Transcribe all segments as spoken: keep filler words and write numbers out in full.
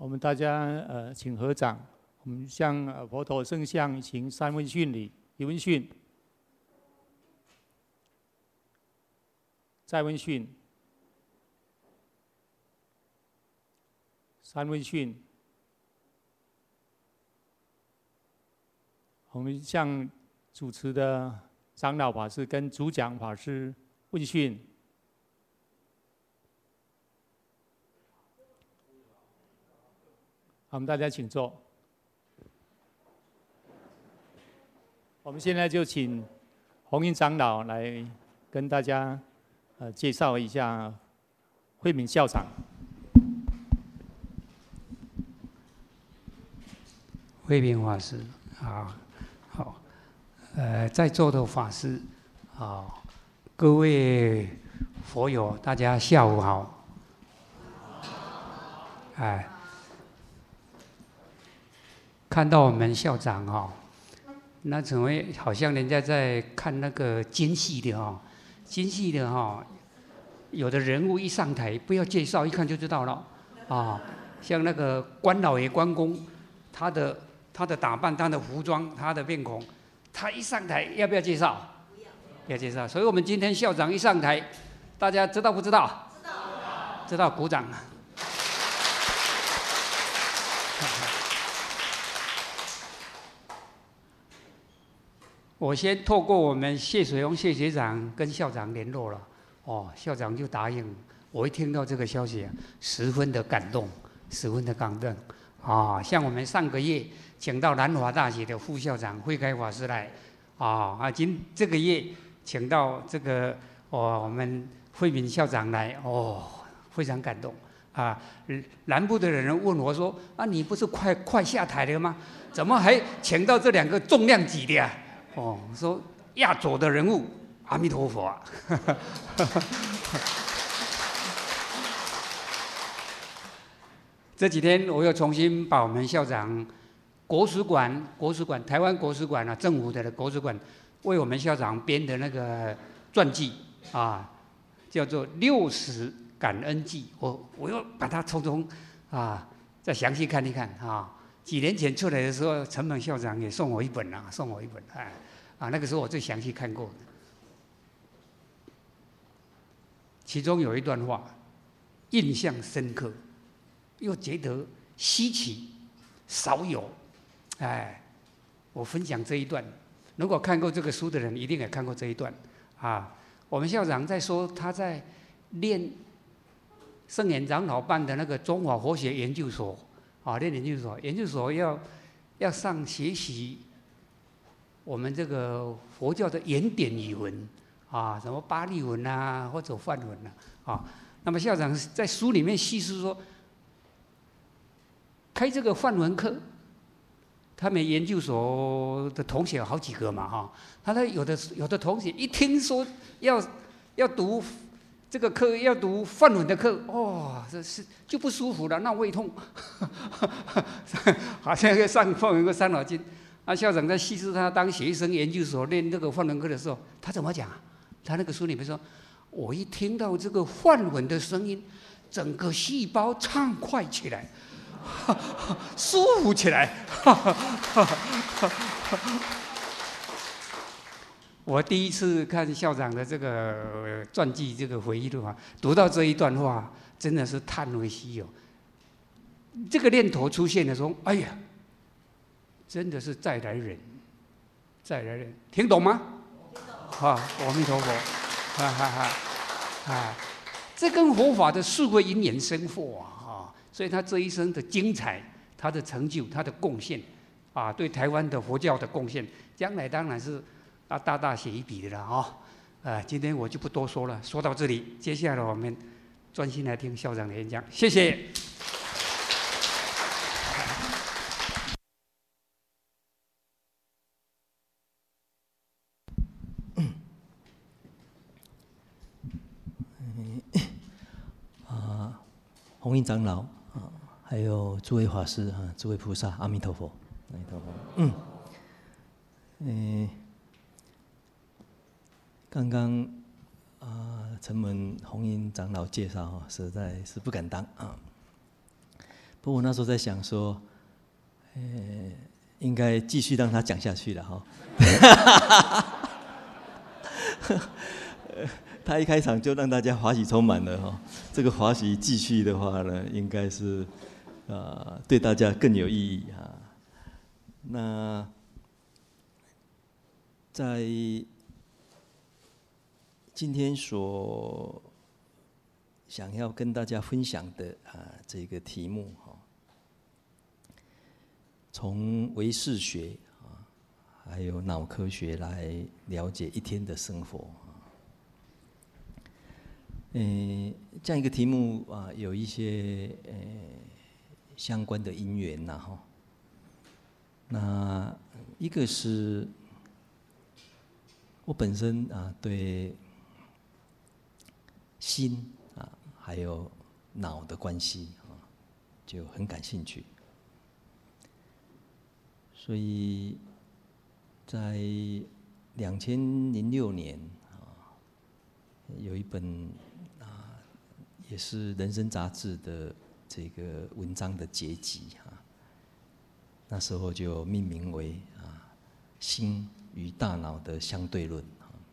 我们大家呃，请合掌，我们向呃佛陀圣像行三问讯礼。一问讯，再问讯，三问讯。我们向主持的长老法师跟主讲法师问讯。好，我们大家请坐。我们现在就请弘云长老来跟大家呃介绍一下慧敏校长。 慧敏法师，好，好，呃，在座的法师，好，各位佛友，大家下午好。哎，看到我们校长哈、哦。那成为好像人家在看那个京戏的哈、哦，京戏的哈、哦，有的人物一上台，不要介绍，一看就知道了啊、哦。像那个关老爷关公，他的他的打扮、他的服装、他的面孔，他一上台要不要介绍？不要，要介绍。所以我们今天校长一上台，大家知道不知道？知道，知道，鼓掌。我先透过我们谢水荣谢学长跟校长联络了，哦，校长就答应。我一听到这个消息啊，十分的感动，十分的感动。啊、哦，像我们上个月请到南华大学的副校长慧开法师来，啊、哦、啊，今这个月请到这个哦我们慧敏校长来，哦，非常感动。啊，南部的人问我说：“啊，你不是快快下台了吗？怎么还请到这两个重量级的啊？”哦，说压轴的人物，阿弥陀佛啊！这几天我又重新把我们校长国史馆、国史馆、台湾国史馆啊，政府的国史馆为我们校长编的那个传记啊，叫做《六十感恩记》，我我又把它从中啊再详细看一看啊。几年前出来的时候，陈猛校长也送我一本啊，送我一本，哎，啊，那个时候我最详细看过的。其中有一段话，印象深刻，又觉得稀奇，少有，哎，我分享这一段。如果看过这个书的人，一定也看过这一段啊。我们校长在说他在练圣严长老办的那个中华佛学研究所。啊，练研究所，研究所要要上学习我们这个佛教的原典语文啊，什么巴利文啊，或者梵文啊，啊，那么校长在书里面叙述说，开这个梵文课，他们研究所的同学有好几个嘛，哈，他的有的有的同学一听说要要读。这个课要读梵文的课，哦，这是就不舒服了，闹胃痛，好像要上梵文个伤脑筋。啊，校长在叙述他当学生研究所练这个梵文课的时候，他怎么讲？他那个书里面说，我一听到这个梵文的声音，整个细胞畅快起来，舒服起来。我第一次看校长的这个传记，这个回忆录啊，读到这一段话，真的是叹为稀有。这个念头出现的时候，哎呀，真的是再来人，再来人，听懂吗？啊，阿弥陀佛，哈哈哈，啊，这跟佛法的智慧因缘生活啊，所以他这一生的精彩，他的成就，他的贡献，啊，对台湾的佛教的贡献，将来当然是。啊，大大写一笔的了哈，呃，今天我就不多说了，说到这里，接下来我们专心来听校长的演讲，谢谢。 啊，弘云长老啊，还有诸位法师啊，诸位菩萨，阿弥陀佛，阿弥陀佛。嗯，诶。刚刚啊，陈文弘云长老介绍哈，实在是不敢当啊。 不过我那时候在想说，呃，应该继续让他讲下去了哈。他一开场就让大家欢喜充满了哈，这个欢喜继续的话呢，应该是呃对大家更有意义哈。那在今天所想要跟大家分享的啊这个题目哈，从唯识学啊，还有脑科学来了解一天的生活。嗯，这样一个题目啊，有一些呃相关的因缘呐哈。那一个是我本身啊对心啊还有脑的关系啊就很感兴趣，所以在两千零六年啊有一本啊也是《人生》杂志的这个文章的结集啊，那时候就命名为啊心与大脑的相对论。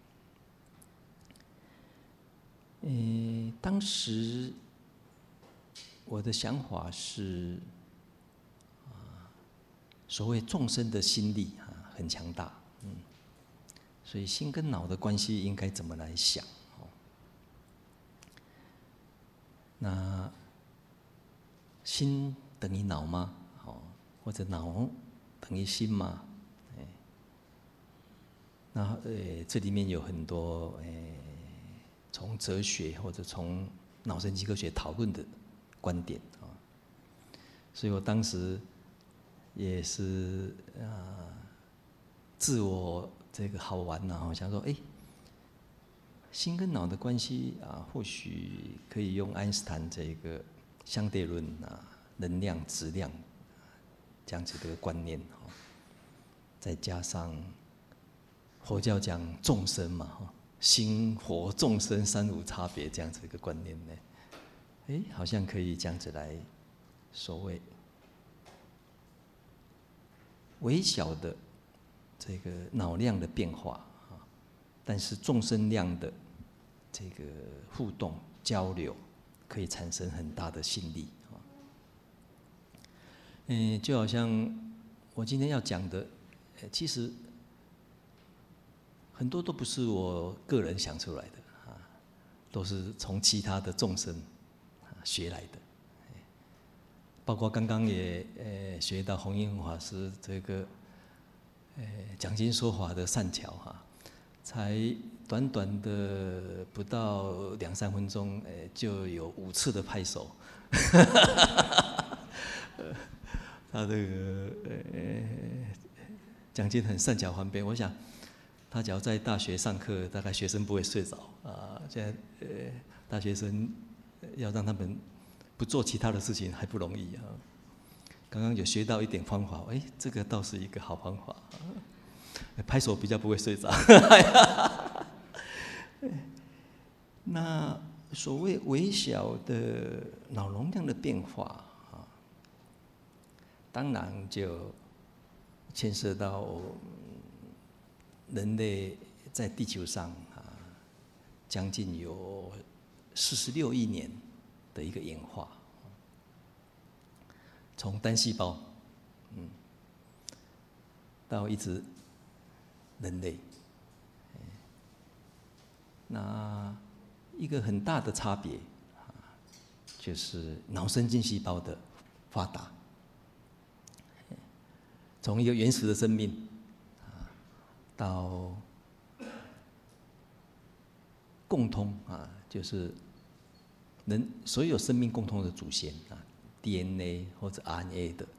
呃，当时我的想法是，啊，所谓众生的心力啊很强大，嗯，所以心跟脑的关系应该怎么来想？哦，那心等于脑吗？哦，或者脑等于心吗？哎，那呃，这里面有很多呃。从哲学或者从脑神经科学讨论的观点啊，所以我当时也是啊，自我这个好玩呐，我想说，哎，心跟脑的关系啊，或许可以用爱因斯坦这个相对论啊，能量、质量这样子的观念啊，再加上佛教讲众生嘛，哈。心佛众生三无差别这样子一个观念呢，哎，好像可以这样子来，所谓微小的这个脑量的变化啊，但是众生量的这个互动交流，可以产生很大的心力啊。嗯，就好像我今天要讲的，其实。很多都不是我个人想出来的啊，都是从其他的众生啊学来的，包括刚刚也呃学到弘一法师这个呃讲经说法的善巧哈，才短短的不到两三分钟，呃就有五次的拍手，他这个呃讲经很善巧方便，我想。他只要在大学上课，大概学生不会睡着啊。现在呃，大学生要让他们不做其他的事情还不容易啊。刚刚有学到一点方法，哎，这个倒是一个好方法。拍手比较不会睡着。那所谓微小的脑容量的变化啊，当然就牵涉到。人类在地球上啊，将近有四十六亿年的一个演化，从单细胞，嗯，到一直人类，那一个很大的差别啊，就是脑神经细胞的发达，从一个原始的生命。到共通啊，就是人所有生命共通的祖先啊 ，D N A 或者 R N A 的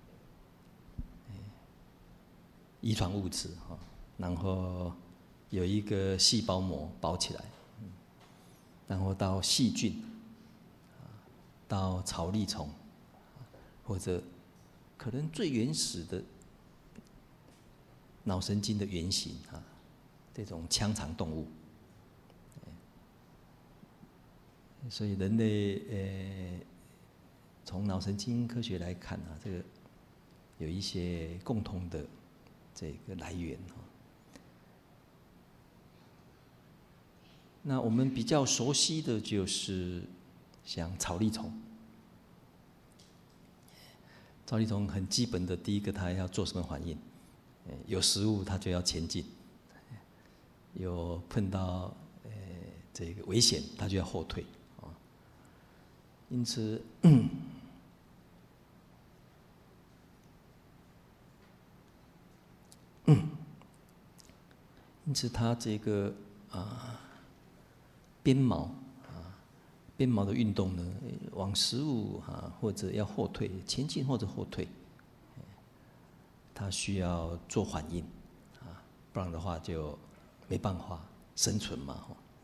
遗传物质哈，然后有一个细胞膜包起来，然后到细菌，到草粒虫，或者可能最原始的。脑神经的原型啊，这种腔肠动物，所以人类呃从脑神经科学来看啊，这个有一些共同的这个来源哈。那我们比较熟悉的就是像草粒虫，草粒虫很基本的，第一个它要做什么反应？有食物它就要前进，有碰到呃这个危险它就要后退啊。因此，因此它这个啊。鞭毛啊，鞭毛的运动呢，往食物啊，或者要后退、前进或者后退，它需要做反应啊，不然的话就没办法生存嘛。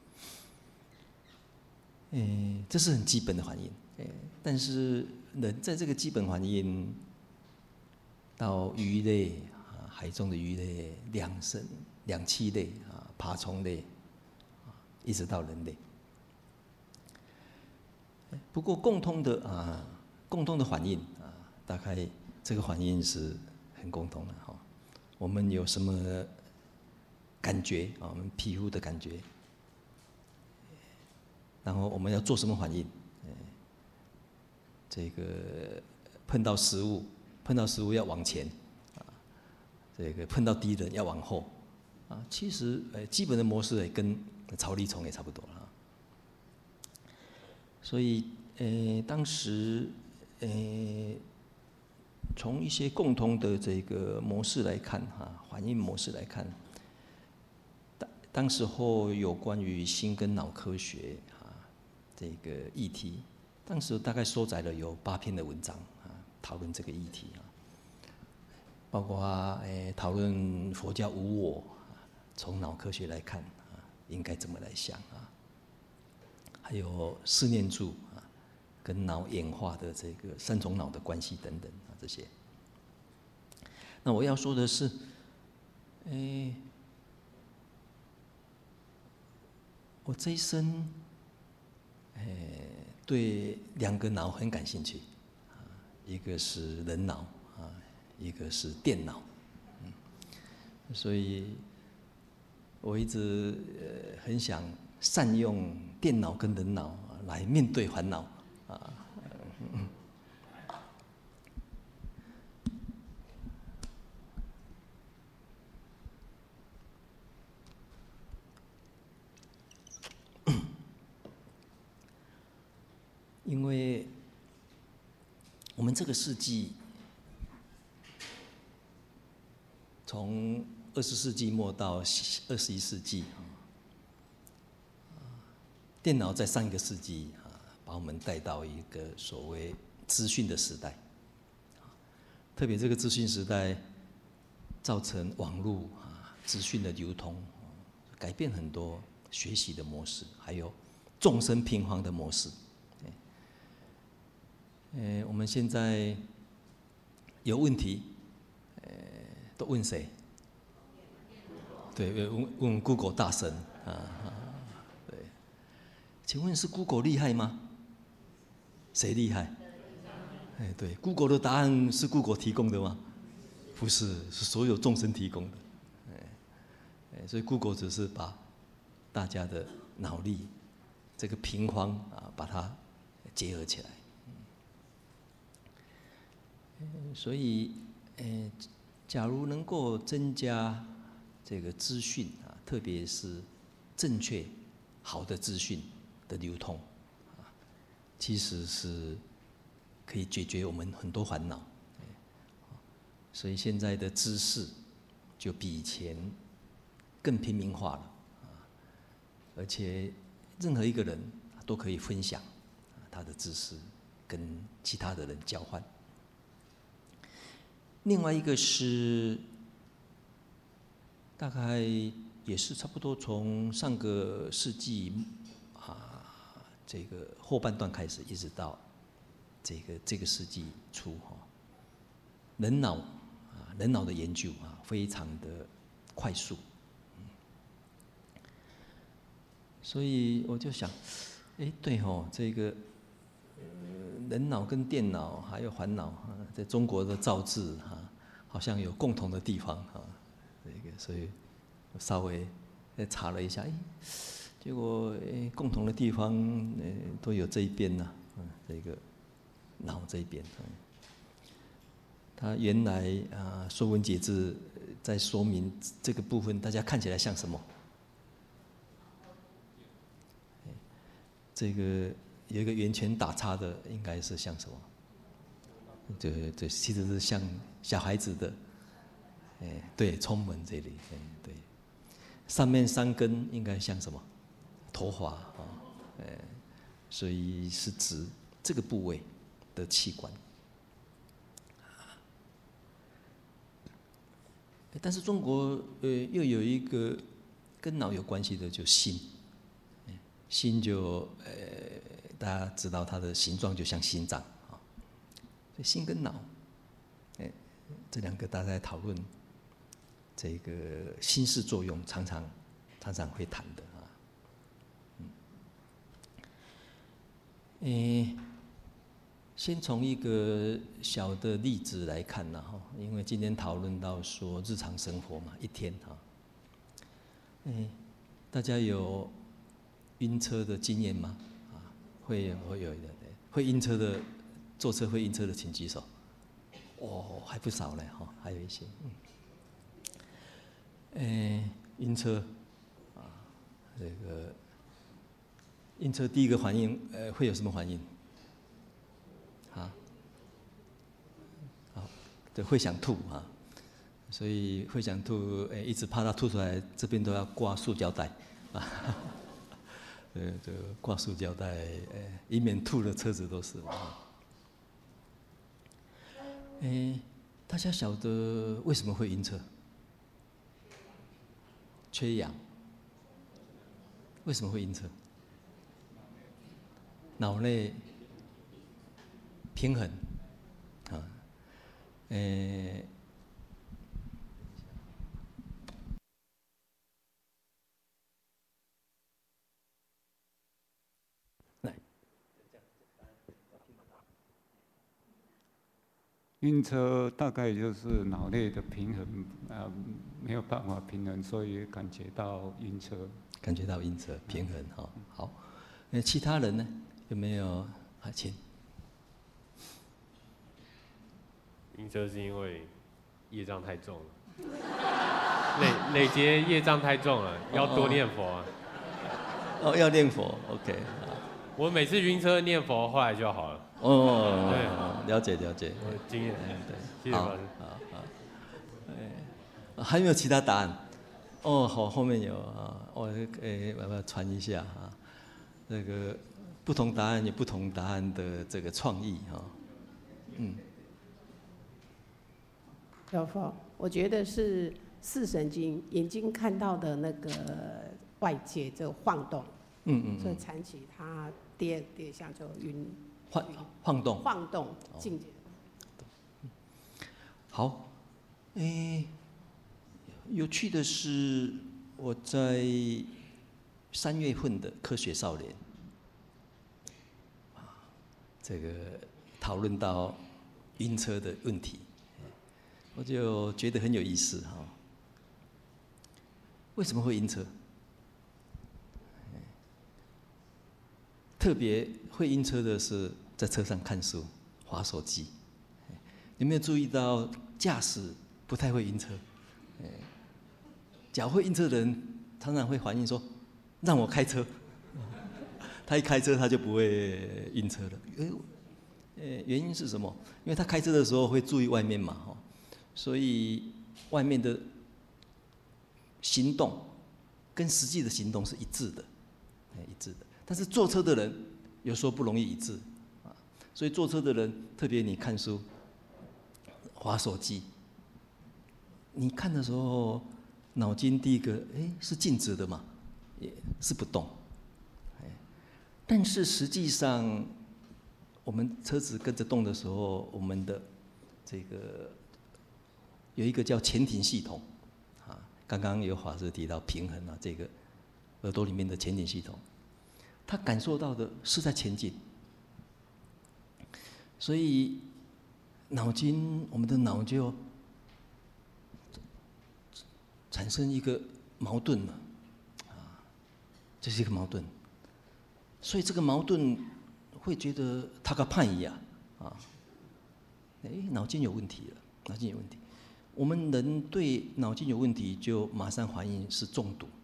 诶，这是很基本的反应。诶，但是人在这个基本反应到鱼类啊，海中的鱼类、两生两栖类啊、爬虫类。一直到人类，不过共通的啊，共通的反应啊，大概这个反应是很共同的哈。我们有什么感觉啊？我们皮肤的感觉，然后我们要做什么反应？这个碰到食物，碰到食物要往前啊，这个碰到敌人要往后啊。其实呃，基本的模式也跟草粒虫也差不多了，所以呃，当时呃，从一些共同的这个模式来看哈，反应模式来看，当当时候有关于心跟脑科学啊这个议题，当时大概收载了有八篇的文章啊，讨论这个议题啊，包括诶讨论佛教无我，从脑科学来看。应该怎么来想啊？还有四念住啊，跟脑演化的这个三种脑的关系等等啊，这些。那我要说的是，哎，我这一生，哎，对两个脑很感兴趣啊，一个是人脑啊，一个是电脑，嗯，所以。我一直呃很想善用电脑跟人脑来面对烦恼啊，因为我们这个世纪从二十世纪末到二十一世纪啊，电脑在上一个世纪啊，把我们带到一个所谓资讯的时代。特别这个资讯时代，造成网络啊资讯的流通，改变很多学习的模式，还有众生平衡的模式。呃，我们现在有问题，呃，都问谁？对，问问 Google 大神啊，对，请问是 Google 厉害吗？谁厉害？哎，对 ，Google 的答案是 Google 提供的吗？不是，是所有众生提供的。哎，所以 Google 只是把大家的脑力这个平方啊，把它结合起来。所以，呃，假如能够增加这个资讯啊，特别是正确、好的资讯的流通啊，其实是可以解决我们很多烦恼。所以现在的知识就比以前更平民化了啊，而且任何一个人都可以分享他的知识，跟其他的人交换。另外一个是，大概也是差不多从上个世纪啊这个后半段开始，一直到这个这个世纪初哈，人脑啊人脑的研究啊非常的快速，所以我就想，哎对吼，这个人脑跟电脑还有烦恼啊，在中国的造字哈，好像有共同的地方哈。这个，所以我稍微查了一下，哎，结果哎，共同的地方呃都有这一边呐，嗯，这个脑这一边。它原来啊，《说文解字》在说明这个部分，大家看起来像什么？这个有一个圆圈打叉的，应该是像什么？这这其实是像小孩子的，哎，对，冲门这里，哎，对，上面三根应该像什么？头发啊，哎，所以是指这个部位的器官。但是中国呃又有一个跟脑有关系的，就心。心就呃，大家知道它的形状就像心脏啊，所以心跟脑，哎，这两个大家在讨论这个心事作用，常常常常会谈的啊。嗯，先从一个小的例子来看呢哈，因为今天讨论到说日常生活嘛，一天哈，哎，大家有晕车的经验吗？啊，会会有一点，会晕车的，坐车会晕车的，请举手。哦，还不少呢，哈，还有一些。嗯，哎，晕车，啊，这个晕车第一个反应，呃，会有什么反应？啊，好，对，会想吐啊，所以会想吐，哎，一直怕它吐出来，这边都要挂塑胶袋，啊。呃，这挂塑胶袋，呃，以免吐了车子都是。哎，大家晓得为什么会晕车？缺氧。为什么会晕车？脑内平衡，啊，呃。 晕车大概就是脑内的平衡呃没有办法平衡，所以感觉到晕车。 感觉到晕车平衡哈、哦，好。那其他人呢？有没有？啊，请。 晕车是因为业障太重了，累累劫业障太重了，要多念佛啊。 哦，要念佛 ，OK。 我每次晕车念佛，后来就好了。 哦，对，了解了解， 我的经验，对，谢谢老师。 好，好，哎，还有没有其他答案？哦，好，后面有啊，我诶，慢慢传一下啊。那个不同答案有不同答案的这个创意哈，嗯。 小佛，我觉得是视神经，眼睛看到的那个外界这个晃动， 嗯嗯， 所以产起它第二第二项就晕。 晃晃动， 晃动境界。 好，诶，有趣的是，我在三月份的科学少年，啊，这个讨论到晕车的问题，我就觉得很有意思哈。为什么会晕车？特别会晕车的是在车上看书、滑手机。有没有注意到驾驶不太会晕车？假如会晕车的人常常会反映说：“让我开车。”他一开车他就不会晕车了。呃，原因是什么？因为他开车的时候会注意外面嘛，哈，所以外面的行动跟实际的行动是一致的，一致的。但是坐车的人有时候不容易一致，啊，所以坐车的人，特别你看书、滑手机，你看的时候，脑筋第一个，哎，是静止的嘛，也是不动，哎，但是实际上，我们车子跟着动的时候，我们的这个有一个叫前庭系统，啊，刚刚有法师提到平衡啊，这个耳朵里面的前庭系统。他感受到的是在前进， 所以脑筋，我们的脑就产生一个矛盾了，啊，这是一个矛盾。所以这个矛盾会觉得他个叛逆啊，啊，哎，脑筋有问题了，脑筋有问题。我们人对脑筋有问题，就马上反应是中毒。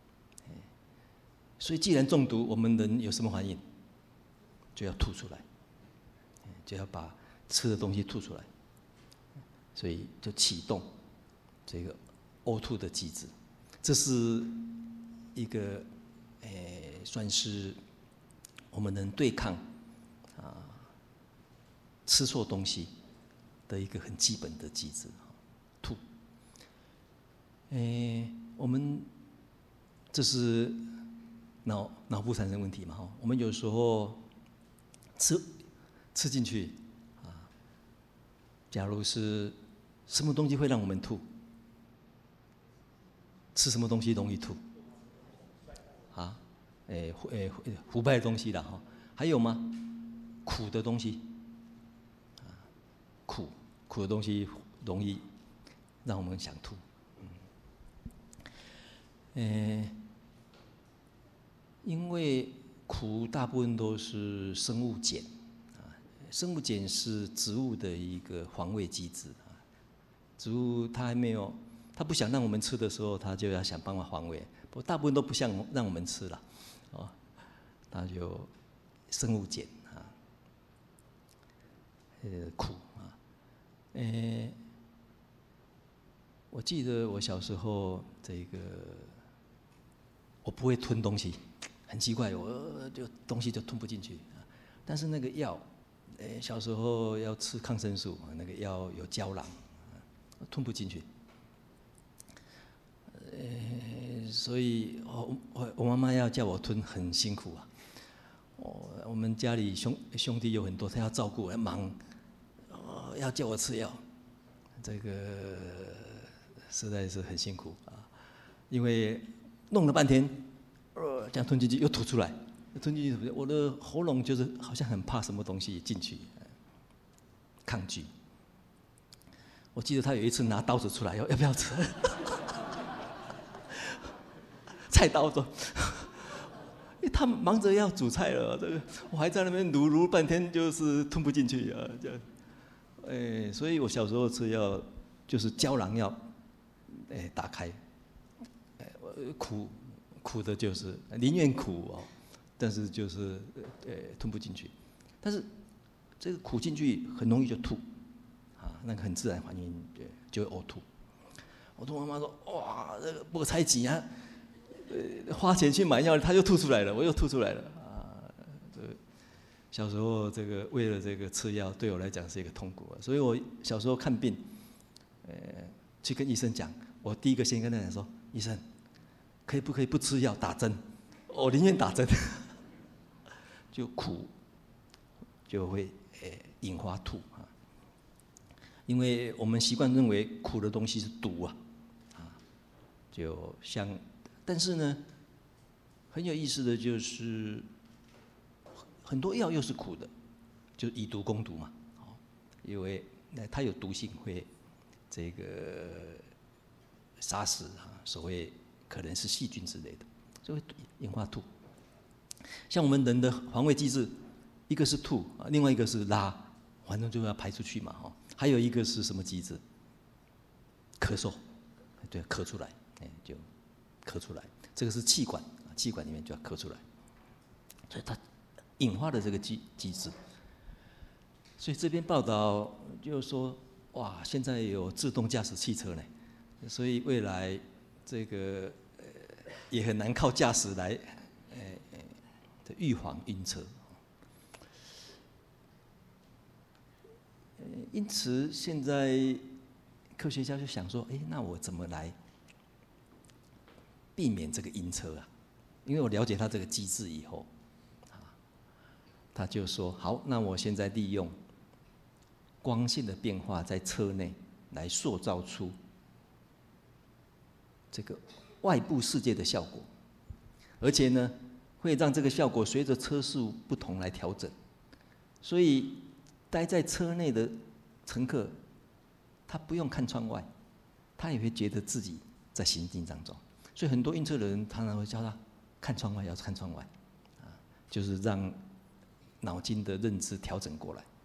所以既然中毒，我们人有什么反应？就要吐出来，就要把吃的东西吐出来，所以就启动这个呕吐的机制。这是一个诶，算是我们能对抗啊吃错东西的一个很基本的机制。吐，诶，我们这是脑脑部产生问题嘛？哈，我们有时候吃吃进去啊，假如是什么东西会让我们吐？吃什么东西容易吐？啊，诶诶腐败的东西啦哈，还有吗？苦的东西，啊，苦苦的东西容易让我们想吐。嗯，诶。因为苦大部分都是生物碱，啊，生物碱是植物的一个防卫机制啊。植物它还没有，它不想让我们吃的时候，它就要想办法防卫。不过大部分都不想让我们吃了，哦，它就生物碱啊，呃苦啊，呃，我记得我小时候这个，我不会吞东西。很奇怪，我就东西就吞不进去，但是那个药，诶，小时候要吃抗生素，那个药有胶囊，吞不进去。诶，所以我我我妈妈要叫我吞很辛苦啊。我我们家里兄兄弟有很多，他要照顾，忙，哦，要叫我吃药，这个实在是很辛苦啊，因为弄了半天。呃，这样吞进去又吐出来，吞进去，我的喉咙就是好像很怕什么东西进去，抗拒。我记得他有一次拿刀子出来，要要不要吃？菜刀子，他忙着要煮菜了，这个我还在那边卤卤半天，就是吞不进去啊，这样。哎，所以我小时候吃药就是胶囊药，哎，打开，哎，苦。苦的就是宁愿苦哦，但是就是呃吞不进去，但是这个苦进去很容易就吐，啊，那个很自然反应就会呕吐。我跟妈妈说，哇，这个不才几啊，呃花钱去买药，他就吐出来了，我又吐出来了啊。这小时候这个为了这个吃药，对我来讲是一个痛苦啊。所以我小时候看病，呃，去跟医生讲，我第一个先跟他讲说，医生。可以不可以不吃药打针？我宁愿打针，就苦就会诶引发吐啊。因为我们习惯认为苦的东西是毒啊，啊，就像，但是呢，很有意思的就是，很多药又是苦的，就以毒攻毒嘛，哦，因为它有毒性会这个杀死啊，所谓。可能是细菌之类的，就会引发吐。像我们人的防卫机制，一个是吐，另外一个是拉，反正就要排出去嘛，哈。还有一个是什么机制？咳嗽，对，咳出来，哎，就咳出来。这个是气管，气管里面就要咳出来，所以它引发的这个机机制。所以这篇报道就是说，哇，现在有自动驾驶汽车呢，所以未来这个。也很难靠驾驶来，呃，预防晕车。因此，现在科学家就想说，哎，那我怎么来避免这个晕车啊？因为我了解它这个机制以后，啊，他就说，好，那我现在利用光线的变化在车内来塑造出这个。外部世界的效果，而且呢，会让这个效果随着车速不同来调整。所以， 待在车内的乘客，他不用看窗外，他也会觉得自己在行进当中。所以很多晕车的人常常会叫他看窗外，要看窗外，啊，就是让脑筋的认知调整过来。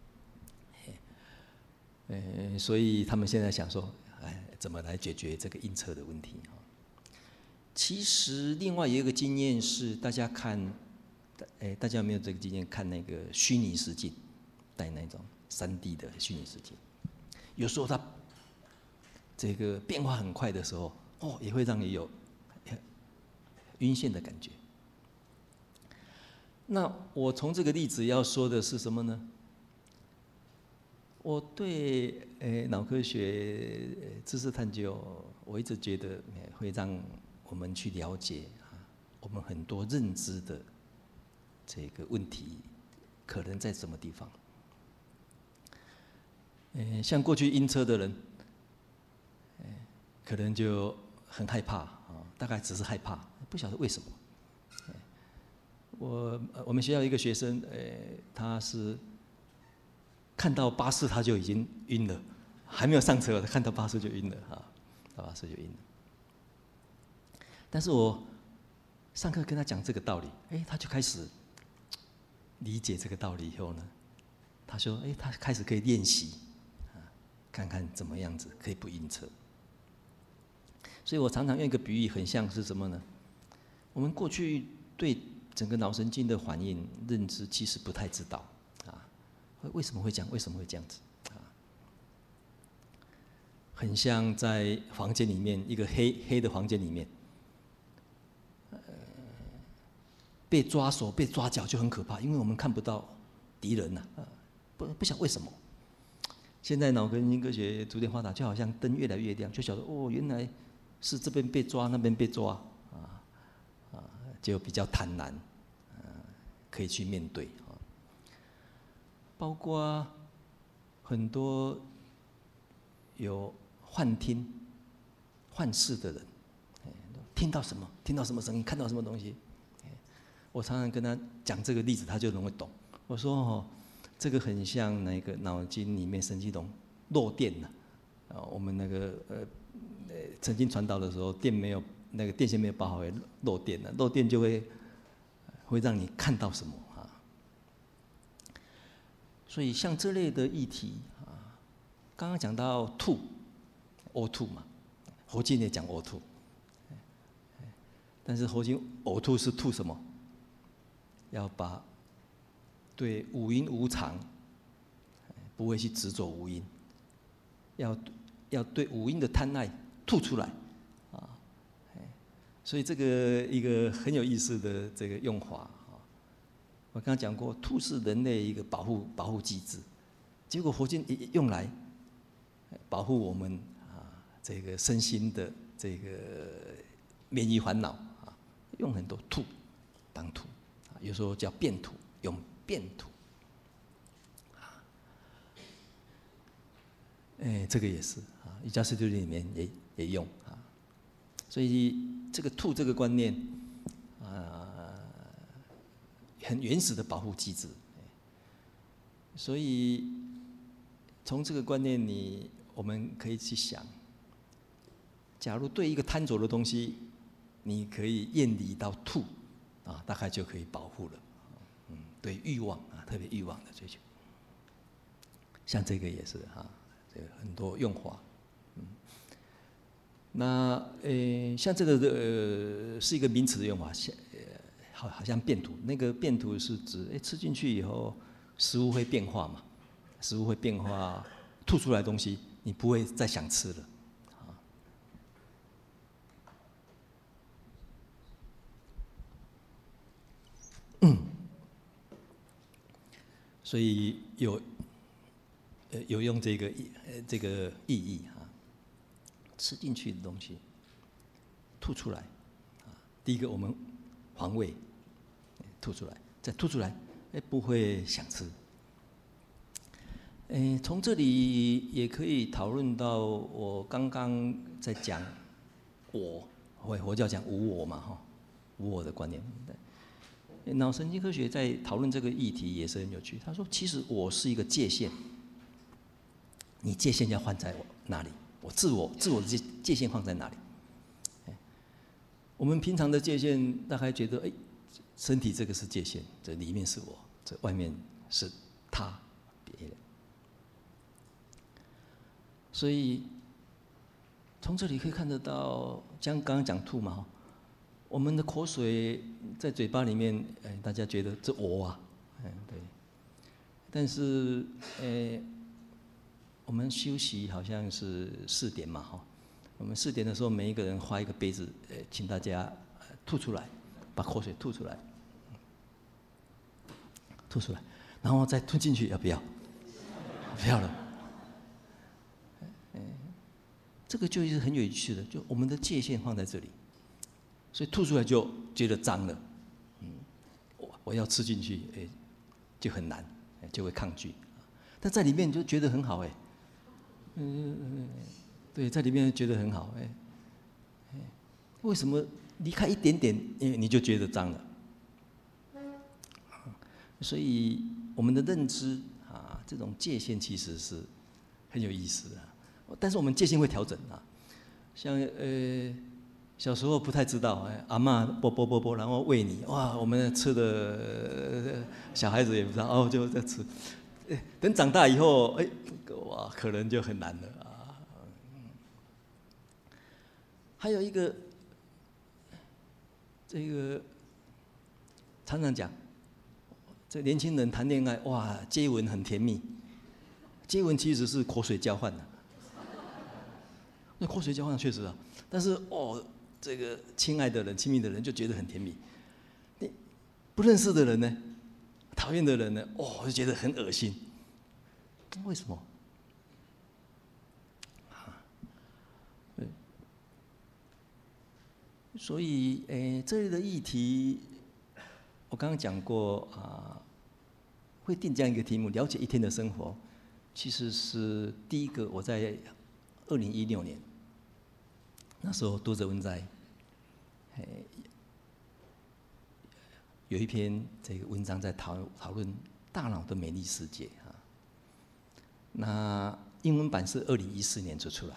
呃，所以他们现在想说，哎，怎么来解决这个晕车的问题？其实另外有一个经验是，大家看，哎，大家有没有这个经验？看那个虚拟实境，带那种三 D 的虚拟实境，有时候它这个变化很快的时候，哦，也会让你有晕眩的感觉。那我从这个例子要说的是什么呢？我对诶脑科学知识探究，我一直觉得会让我们去了解啊，我们很多认知的这个问题可能在什么地方。诶，像过去晕车的人，诶，可能就很害怕啊，大概只是害怕，不晓得为什么。我我们学校一个学生，诶，他是看到巴士他就已经晕了，还没有上车，他看到巴士就晕了啊，巴士就晕了。但是我上课跟他讲这个道理，哎，他就开始理解这个道理以后呢，他说，哎，他开始可以练习啊，看看怎么样子可以不晕车。所以我常常用一个比喻，很像是什么呢？我们过去对整个脑神经的反应认知其实不太知道啊，为什么会这样？为什么会这样子啊？很像在房间里面一个黑黑的房间里面，呃，被抓手、被抓脚就很可怕，因为我们看不到敌人呐、啊，不不晓得为什么。现在脑神经科学逐渐发达，就好像灯越来越亮，就晓得哦，原来是这边被抓，那边被抓。就比较坦然，呃，可以去面对啊。包括很多有幻听、幻视的人，听到什么，听到什么声音，看到什么东西，我常常跟他讲这个例子，他就能够懂。我说哦，这个很像那个脑筋里面神经丛漏电了啊，我们那个呃呃神经传导的时候，电没有。那个电线没有包好，会漏电了，漏电就会会让你看到什么啊？所以像这类的议题啊，刚刚讲到吐，呕吐嘛，佛经也讲呕吐，但是佛经呕吐是吐什么？要把对五阴无常不会去执着五阴，要要对五阴的贪爱吐出来。所以这个一个很有意思的这个用法啊，我刚刚讲过，吐是人类一个保护保护机制，结果佛经用来保护我们啊这个身心的这个免于烦恼啊，用很多吐当吐啊，有时候叫变吐，用变吐啊，哎，这个也是啊，瑜伽师地里面也也用啊，所以。这个吐这个观念，啊、呃，很原始的保护机制，所以从这个观念里，我们可以去想，假如对一个贪着的东西，你可以厌离到吐，啊，大概就可以保护了。嗯，对欲望啊，特别欲望的追求，像这个也是哈，这个很多用法。那呃，像这个呃是一个名词的用法，像呃好好像变吐，那个变吐是指哎吃进去以后，食物会变化嘛，食物会变化，吐出来的东西你不会再想吃了，啊，嗯，所以有呃有用这个意呃这个意义啊。吃进去的东西，吐出来，啊，第一个我们防卫，吐出来，再吐出来，哎，不会想吃。哎，从这里也可以讨论到我刚刚在讲我，佛佛教讲无我嘛，哈，无我的观念。 脑神经科学在讨论这个议题也是很有趣。他说，其实我是一个界限，你界限要放在我哪里？我自我自我的界界限放在哪里？我们平常的界限大概觉得，哎，身体这个是界限，这里面是我，这外面是他，别人。所以从这里可以看得到，像刚刚讲吐嘛，我们的口水在嘴巴里面，哎，大家觉得这我啊，哎，对。但是，哎，我们休息好像是四点嘛，哈。我们四点的时候，每一个人画一个杯子，呃，请大家吐出来，把口水吐出来，吐出来，然后再吞进去，要不要？不要了。这个就是很有趣的，就我们的界限放在这里，所以吐出来就觉得脏了，嗯，我我要吃进去，哎，就很难，就会抗拒，但在里面就觉得很好，哎，嗯。对，在里面觉得很好，哎，哎，为什么离开一点点，哎，你就觉得脏了？所以我们的认知啊，这种界限其实是很有意思的，但是我们界限会调整啊。像呃小时候不太知道，哎，阿嬷啵啵啵啵，然后喂你，哇，我们吃的、呃、小孩子也不知道，哦，就在吃。等长大以后，哎，哇，可能就很难了。还有一个，这个常常讲，这年轻人谈恋爱，哇，接吻很甜蜜。接吻其实是口水交换的，那口水交换确实啊，但是哦，这个亲爱的人、亲密的人就觉得很甜蜜。你不认识的人呢，讨厌的人呢，哦，就觉得很恶心。为什么？所以，诶，这类的议题，我刚刚讲过啊，会定这样一个题目，了解一天的生活，其实是第一个。我在二零一六年，那时候多泽文在，诶，有一篇这个文章在讨讨论大脑的美丽世界啊。那英文版是二零一四年就出来。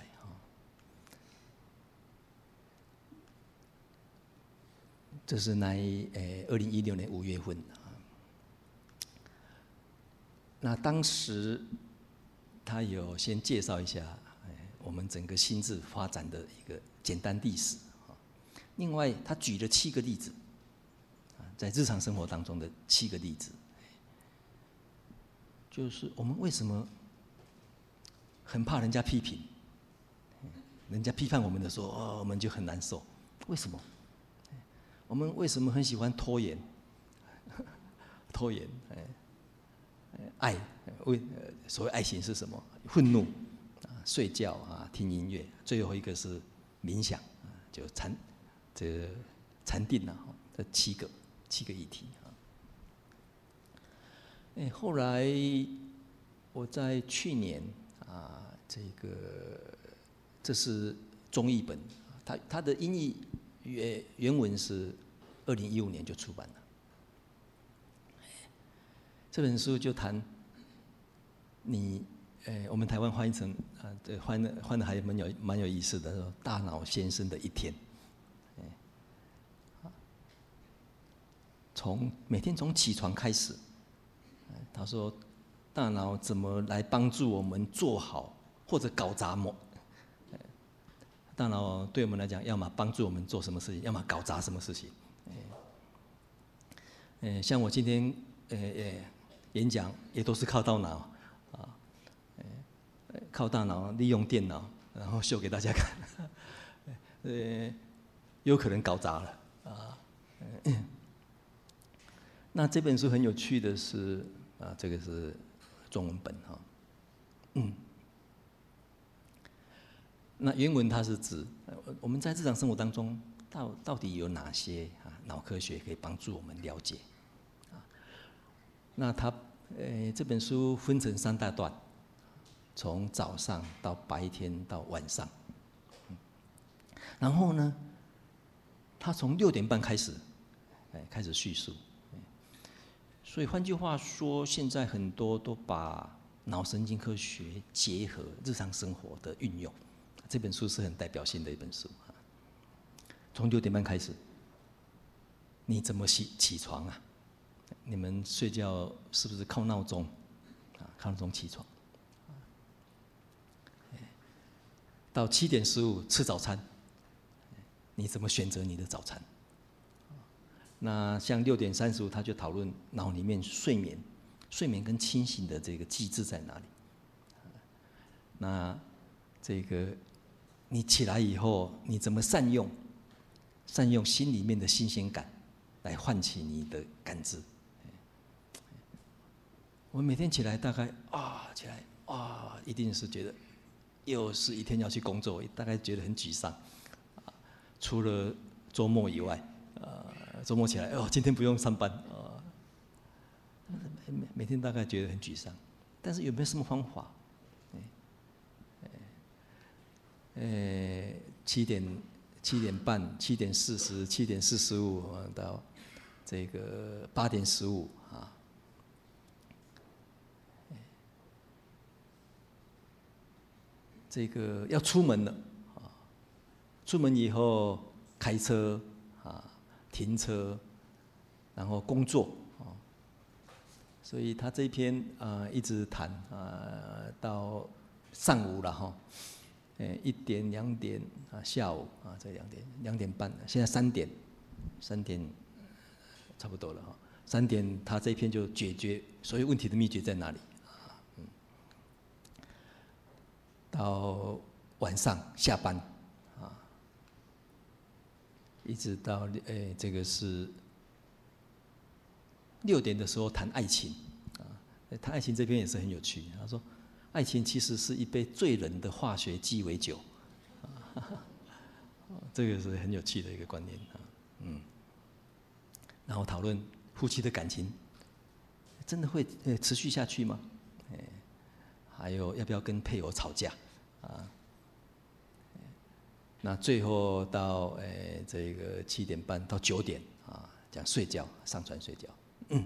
这是那诶，二零一六年五月份啊。那当时他有先介绍一下，诶，我们整个心智发展的一个简单历史啊。另外，他举了七个例子，啊，在日常生活当中的七个例子，就是我们为什么很怕人家批评，人家批判我们的时候，哦，我们就很难受，为什么？我们为什么很喜欢拖延？拖延，哎，爱，为所谓爱情是什么？愤怒，啊，睡觉啊，听音乐，最后一个是冥想，啊，就禅，这个禅定啊，这七个七个议题啊。哎，后来我在去年啊，这个这是中译本，它它的音译。原原文是二零一五年就出版了。这本书就谈你，呃，我们台湾翻译成啊，这翻的翻的还蛮有蛮有意思的，说大脑先生的一天，从每天从起床开始，他说大脑怎么来帮助我们做好或者搞砸某。大脑对我们来讲，要么帮助我们做什么事情，要么搞砸什么事情。呃，像我今天呃呃演讲也都是靠大脑啊，呃，靠大脑利用电脑，然后秀给大家看，呃，有可能搞砸了啊。那这本书很有趣的是啊，这个是中文本哈，嗯。那原文它是指，我们在日常生活当中到到底有哪些啊脑科学可以帮助我们了解啊？那它呃这本书分成三大段，从早上到白天到晚上，然后呢，它从六点半开始，哎开始叙述， 所以换句话说，现在很多都把脑神经科学结合日常生活的运用。这本书是很代表性的一本书。从六点半开始，你怎么起起床啊？你们睡觉是不是靠闹钟？啊，靠闹钟起床。到七点十五吃早餐，你怎么选择你的早餐？那像六点三十五，他就讨论脑里面睡眠、睡眠跟清醒的这个机制在哪里。那这个你起来以后，你怎么善用、善用心里面的新鲜感，来唤起你的感知？我每天起来大概啊，起来啊，一定是觉得又是一天要去工作，大概觉得很沮丧。除了周末以外，呃。周末起来，哦，今天不用上班，哦，每每天大概觉得很沮丧，但是有没有什么方法？呃，七点七点半、七点四十、七点四十五到这个八点十五啊，这个要出门了啊，出门以后开车啊。停车，然后工作，哦，所以他这一篇啊、呃、一直谈啊、呃、到上午了哈，诶一点两点啊下午啊这两点两点半，现在三点，三点差不多了哈，三点他这一篇就解决所有问题的秘诀在哪里啊？嗯，到晚上下班。一直到诶，这个是六点的时候谈爱情啊，谈爱情这边也是很有趣。他说，爱情其实是一杯醉人的化学鸡尾酒，啊，这个是很有趣的一个观念啊，嗯。然后讨论夫妻的感情，真的会呃持续下去吗？诶，还有要不要跟配偶吵架啊？那最后到诶这个七点半到九点啊，讲睡觉，上床睡觉。嗯，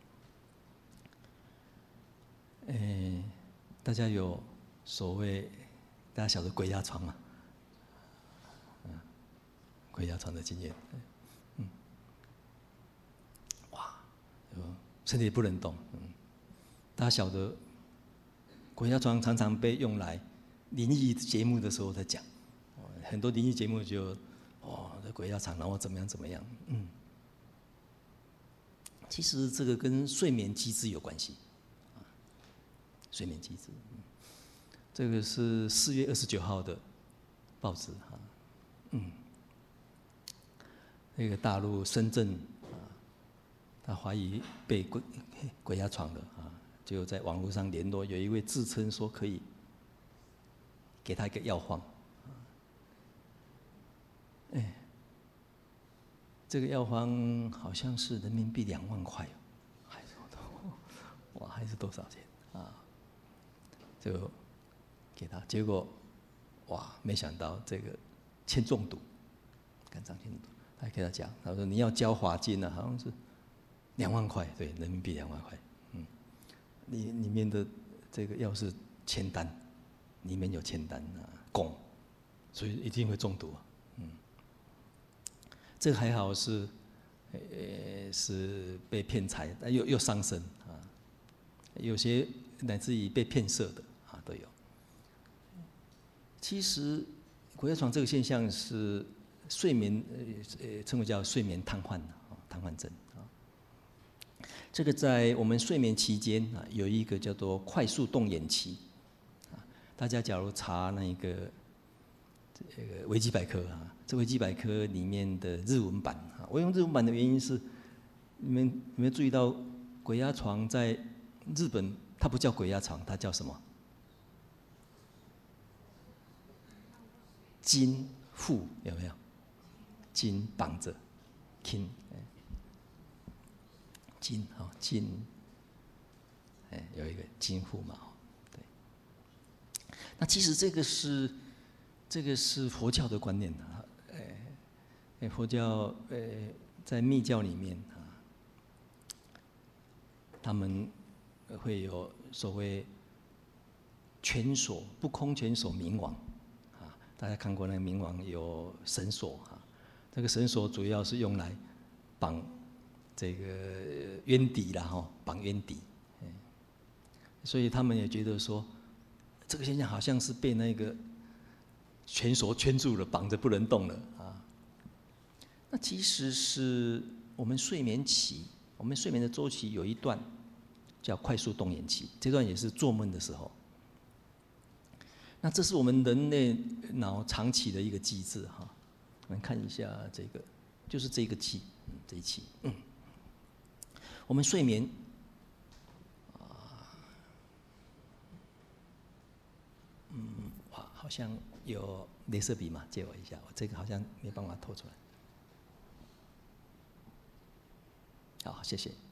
诶，大家有所谓大家晓得鬼压床吗？嗯，鬼压床的经验，嗯，哇，身体不能动，嗯，大家晓得鬼压床常常被用来灵异节目的时候在讲。很多灵异节目就，哦，这鬼压床，然后怎么样怎么样，嗯，其实这个跟睡眠机制有关系，啊，睡眠机制，嗯，这个是四月二十九号的报纸哈，嗯，那个大陆深圳啊，他怀疑被鬼鬼压床了啊，就在网络上联络，有一位自称说可以给他一个药方。哎，这个药方好像是人民币两万块，还是多，哇，还是多少钱啊？就给他，结果哇，没想到这个铅中毒，肝脏铅中毒，他还跟他讲，他说你要交罚金啊，好像是两万块，对，人民币两万块，嗯，里里面的这个药是铅丹，里面有铅丹啊，汞，所以一定会中毒啊。这个还好是，呃，是被骗财，又又伤身啊，有些乃至于被骗色的啊都有。其实鬼压床这个现象是睡眠，呃呃称为叫睡眠瘫痪啊，瘫痪症啊。这个在我们睡眠期间啊，有一个叫做快速动眼期啊，大家假如查那个。这个维基百科啊，这维基百科里面的日文版啊，我用日文版的原因是，你们有没有注意到鬼压床在日本它不叫鬼压床，它叫什么？金缚有没有？金绑着，金，金哦金，哎有一个金缚嘛，对。那其实这个是。这个是佛教的观念啊，诶，佛教诶在密教里面啊， 他们会有所谓拳锁不空拳锁冥王啊，大家看过那个冥王有绳索啊，这个绳索主要是用来绑这个冤敌啦哈，绑冤敌，所以他们也觉得说，这个现象好像是被那个拳锁圈住了，绑着不能动了啊。那其实是我们睡眠期，我们睡眠的周期有一段叫快速动眼期，这段也是做梦的时候。那这是我们人类脑长期的一个机制哈。我们看一下这个，就是这个期，嗯，这一期，嗯，我们睡眠啊，嗯，哇，好像有雷射笔嘛，借我一下，我这个好像没办法拖出来。好，谢谢。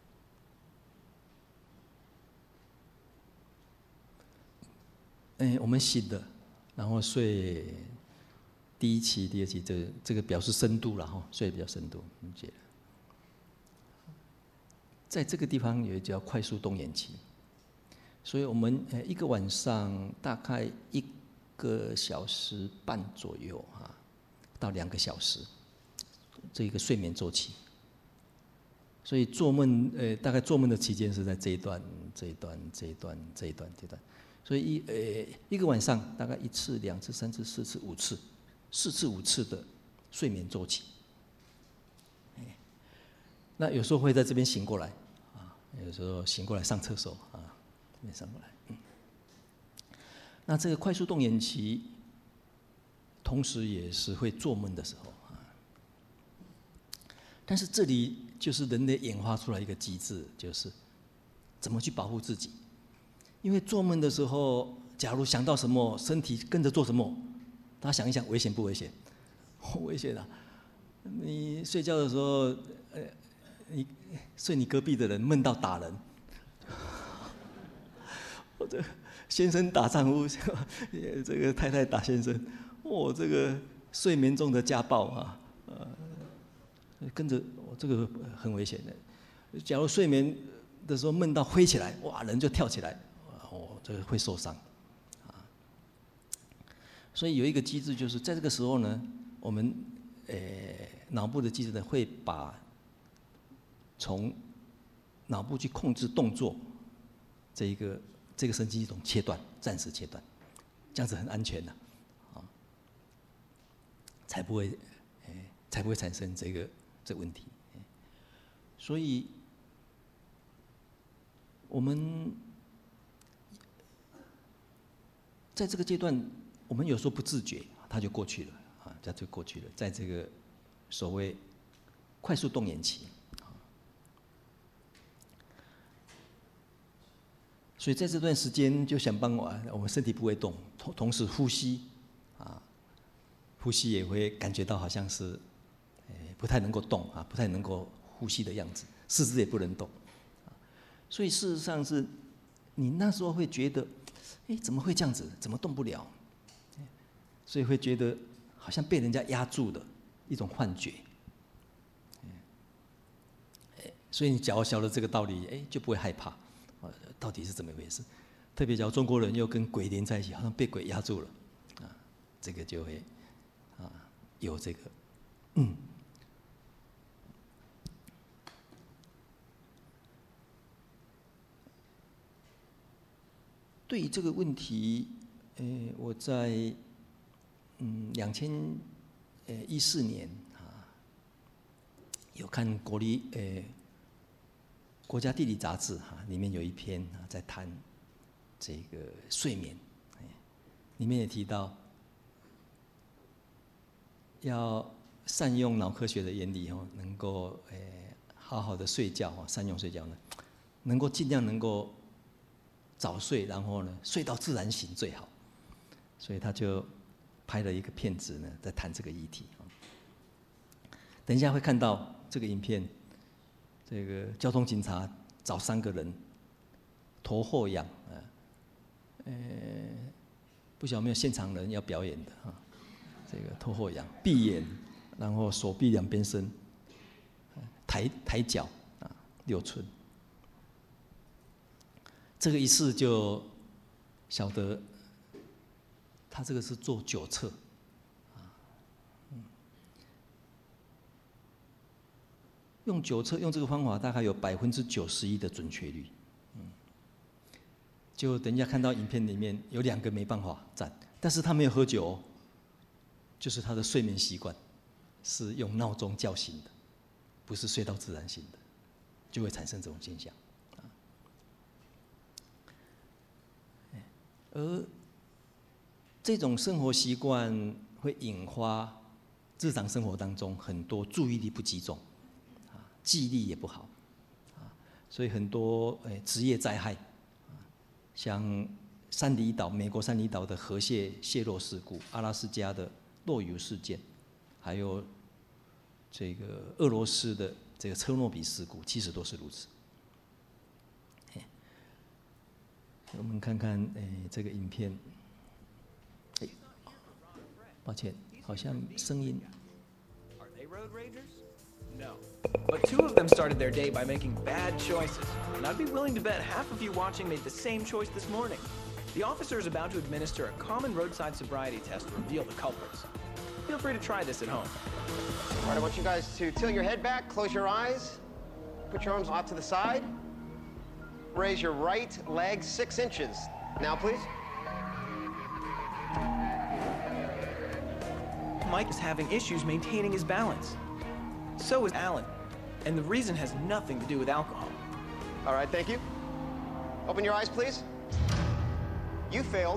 哎，我们醒的，然后睡第一期、第二期，这个、这个表示深度了哈，睡得比较深度，理解了。在这个地方有一叫快速动眼期，所以我们呃一个晚上大概一个小时半左右啊，到两个小时，这一个睡眠周期。所以做梦，呃，大概做梦的期间是在这一段、这一段、这一段、这一段、这一段。所以一呃一个晚上大概一次、两次、三次、四次、五次，四次五次的睡眠周期。那有时候会在这边醒过来，啊，有时候醒过来上厕所啊，这边上过来。嗯。那这个快速动眼期，同时也是会做梦的时候啊。但是这里就是人类演化出来一个机制，就是怎么去保护自己。因为做梦的时候，假如想到什么，身体跟着做什么，大家想一想，危险不危险？危险啊！你睡觉的时候，呃，你睡你隔壁的人梦到打人，或者先生打丈夫，这个太太打先生，哦，这个睡眠中的家暴啊，呃，跟着，哦，这个很危险的。假如睡眠的时候梦到飞起来，哇，人就跳起来。哦，这个会受伤，啊，所以有一个机制，就是在这个时候呢，我们呃脑部的机制呢会把从脑部去控制动作这一个这个神经系统切断，暂时切断，这样子很安全的，啊，才不会，呃，才不会产生这个这个问题。所以我们在这个阶段，我们有时候不自觉，它就过去了啊，这就过去了。在这个所谓快速动眼期，所以在这段时间就想办法，我们身体不会动，同同时呼吸啊，呼吸也会感觉到好像是，呃，不太能够动啊，不太能够呼吸的样子，四肢也不能动，所以事实上是，你那时候会觉得。哎，怎么会这样子？怎么动不了？所以会觉得好像被人家压住的一种幻觉。所以你假如晓得这个道理，哎，就不会害怕。到底是怎么回事？特别假如中国人又跟鬼连在一起，好像被鬼压住了，啊，这个就会啊有这个，嗯。对于这个问题，呃，我在嗯两千呃一四年啊，有看国立呃国家地理杂志哈、啊，里面有一篇啊在谈这个睡眠，里面也提到要善用脑科学的原理哦，能够呃好好的睡觉哦，善用睡觉呢，能够尽量能够。早睡，然后呢，睡到自然醒最好。所以他就拍了一个片子呢，在谈这个议题。等一下会看到这个影片，这个交通警察找三个人，头后仰，呃，不晓得有没有现场人要表演的啊？这个头后仰，闭眼，然后手臂两边伸，抬抬脚啊，六寸。 这个一试就晓得，他这个是做九测，啊，嗯，用九测用这个方法大概有百分之九十一的准确率，嗯，就等一下看到影片里面有两个没办法站，但是他没有喝酒哦，就是他的睡眠习惯是用闹钟叫醒的，不是睡到自然醒的，就会产生这种现象。而这种生活习惯会引发日常生活当中很多注意力不集中，啊，记忆力也不好，啊，所以很多诶职业灾害，像三里岛美国三里岛的核泄泄漏事故，阿拉斯加的漏油事件，还有这个俄罗斯的这个车诺比事故，其实都是如此。我们看看诶这个影片，哎，抱歉，好像声音。 Are they road ragers? No. But two of them started their day by making bad choices, and I'd be willing to bet half of you watching made the same choice this morning. The officer is about to administer a common roadside sobriety test to reveal the culprits. Feel free to try this at home. All right, I want you guys to tilt your head back, close your eyes, put your arms off to the side. Raise your right leg six inches. Now, please. Mike is having issues maintaining his balance. So is Alan. And the reason has nothing to do with alcohol. All right, thank you. Open your eyes, please. You failed.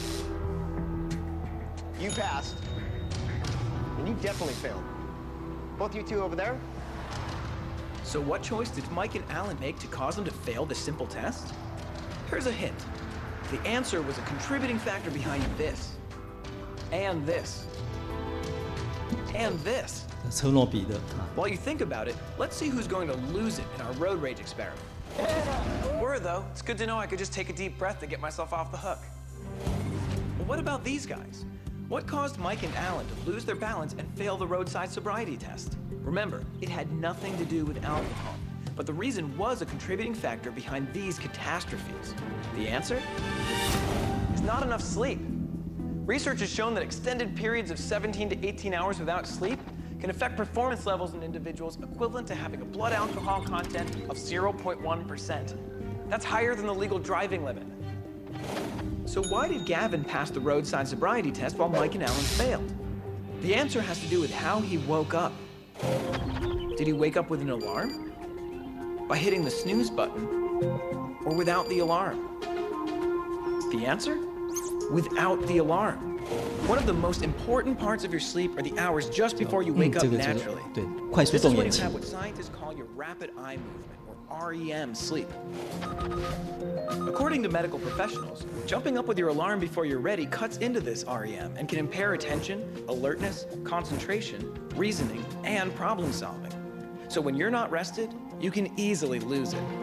You passed. And you definitely failed. Both you two over there. So what choice did Mike and Alan make to cause them to fail this simple test? Here's a hint. The answer was a contributing factor behind this. And this. And this. 车诺比的。 While you think about it, let's see who's going to lose it in our road rage experiment. Were though, it's good to know I could just take a deep breath to get myself off the hook. Well, what about these guys? What caused Mike and Alan to lose their balance and fail the roadside sobriety test? Remember, it had nothing to do with alcohol, but the reason was a contributing factor behind these catastrophes. The answer is not enough sleep. Research has shown that extended periods of seventeen to eighteen hours without sleep can affect performance levels in individuals equivalent to having a blood alcohol content of zero point one percent. That's higher than the legal driving limit. So why did Gavin pass the roadside sobriety test while Mike and Alan failed? The answer has to do with how he woke up. Did he wake up with an alarm? By hitting the snooze button? Or without the alarm? The answer? Without the alarm. One of the most important parts of your sleep are the hours just before you wake up naturally. This is when you have what scientists call your rapid eye movement, or R E M sleep. According to medical professionals, jumping up with your alarm before you're ready cuts into this R E M and can impair attention, alertness, concentration, reasoning, and problem solving. So when you're not rested, you can easily lose it.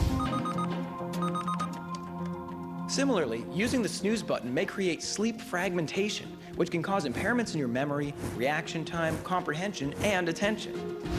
Similarly, using the snooze button may create sleep fragmentation, which can cause impairments in your memory, reaction time, comprehension, and attention.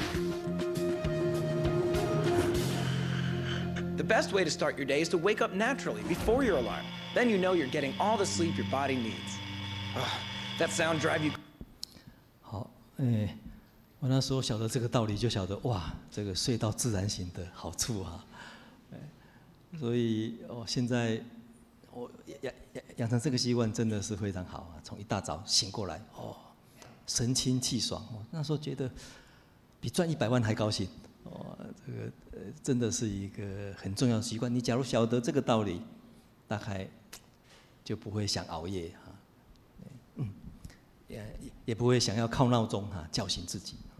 The best way to start your day is to wake up naturally before your alarm. Then you know you're getting all the sleep your body needs. Ugh, that sound drive you... 好，哎，我那时候晓得这个道理，就晓得哇，这个睡到自然醒的好处啊，哎，所以哦，现在我养养养成这个习惯真的是非常好啊！从一大早醒过来，哦，神清气爽，哦，那时候觉得比赚一百万还高兴，哦，这个呃真的是一个很重要的习惯。你假如晓得这个道理，大概就不会想熬夜哈，嗯，也也不会想要靠闹钟哈叫醒自己啊。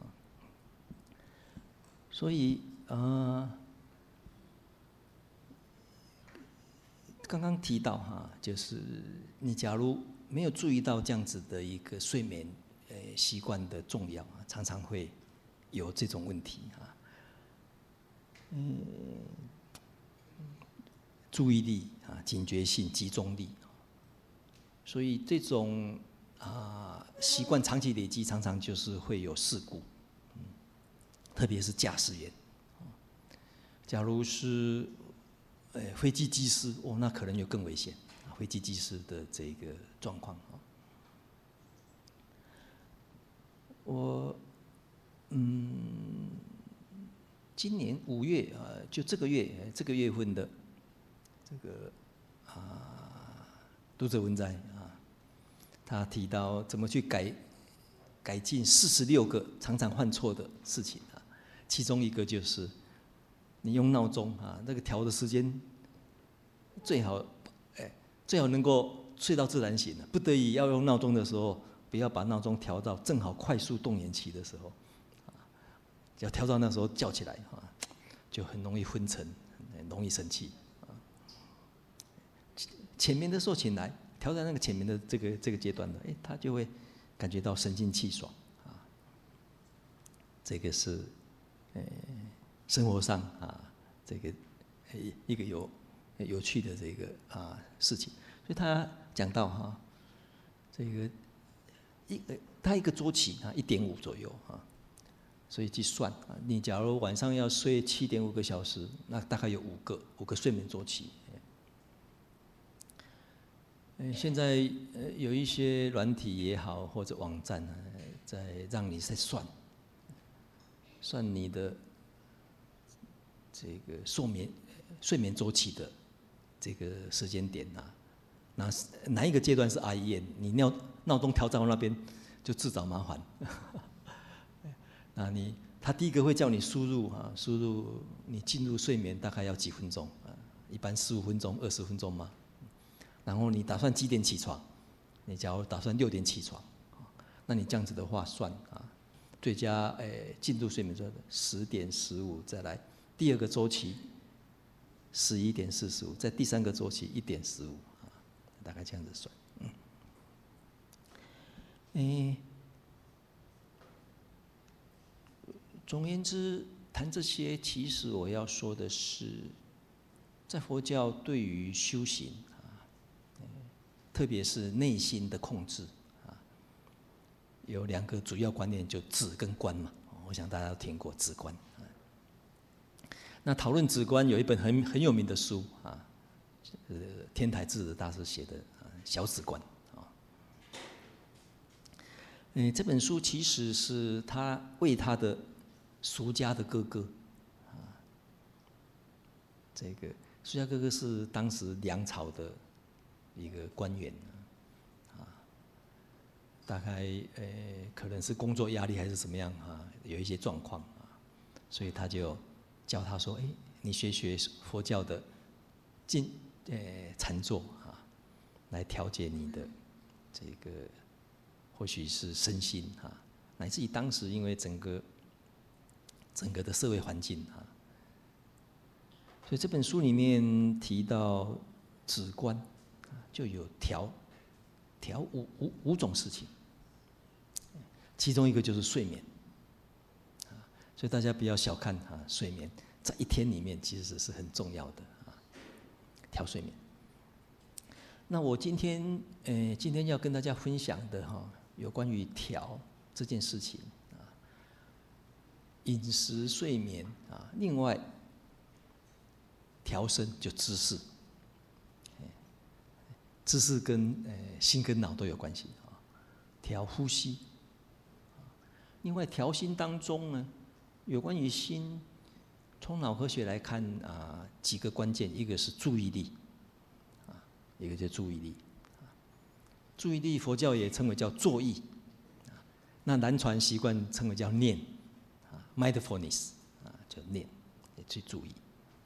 所以呃。刚刚提到哈，就是你假如没有注意到这样子的一个睡眠呃习惯的重要，常常会有这种问题啊。嗯，注意力啊、警觉性、集中力，所以这种啊习惯长期累积，常常就是会有事故，嗯，特别是驾驶员。假如是呃飞机机师，哦，那可能就更危险。飞机机师的这个状况啊，我嗯，今年五月啊，就这个月这个月份的这个啊读者文摘啊，他提到怎么去改改进四十六个常常犯错的事情啊，其中一个就是你用闹钟啊，那个调的时间最好，哎，最好能够睡到自然醒，不得已要用闹钟的时候，不要把闹钟调到正好快速动眼期的时候，啊，只要调到那时候叫起来啊，就很容易昏沉，很容易生气啊。浅眠的时候醒来，调在那个浅眠的这个这个阶段的，哎，他就会感觉到神清气爽啊。这个是，呃，生活上啊，这个一个有有趣的这个啊事情。所以他讲到哈，这个一他一个周期啊一点五左右啊，所以去算啊，你假如晚上要睡七点五个小时，那大概有五个五个睡眠周期。呃，现在呃有一些软体也好，或者网站在让你在算，算你的这个睡眠睡眠周期的这个时间点啊。哪哪一个阶段是 R E M？ 你闹闹钟调到那边就自找麻烦。那你他第一个会叫你输入啊，输入你进入睡眠大概要几分钟啊？一般十五分钟、二十分钟嘛。然后你打算几点起床？你假如打算六点起床，那你这样子的话算啊，最佳诶进入睡眠周十点十五再来第二个周期十一点四十五，在第三个周期一点十五。大概这样子算，嗯，诶，总而言之，谈这些，其实我要说的是，在佛教对于修行啊，特别是内心的控制啊，有两个主要观念，就止跟观嘛。我想大家都听过止观。那讨论止观有一本很很有名的书啊。呃，天台智的大师写的《小止观》啊，嗯，这本书其实是他为他的俗家的哥哥啊，这个俗家哥哥是当时梁朝的一个官员啊，大概呃可能是工作压力还是怎么样啊，有一些状况啊，所以他就教他说：“哎，你学学佛教的静。”呃，禅坐啊，来调节你的这个，或许是身心啊，乃至于当时因为整个整个的社会环境啊，所以这本书里面提到止观，就有调调五五五种事情，其中一个就是睡眠啊，所以大家不要小看啊，睡眠在一天里面其实是很重要的。调睡眠。那我今天，呃，今天要跟大家分享的哈，有关于调这件事情啊，饮食、睡眠啊，另外调身就姿势，姿势跟呃心跟脑都有关系啊，调呼吸。另外调心当中呢，有关于心。从脑科学来看啊，几个关键，一个是注意力，啊，一个叫注意力，啊，注意力佛教也称为叫坐意，啊，那南传习惯称为叫念，啊 ，mindfulness， 啊，叫念，也去注意。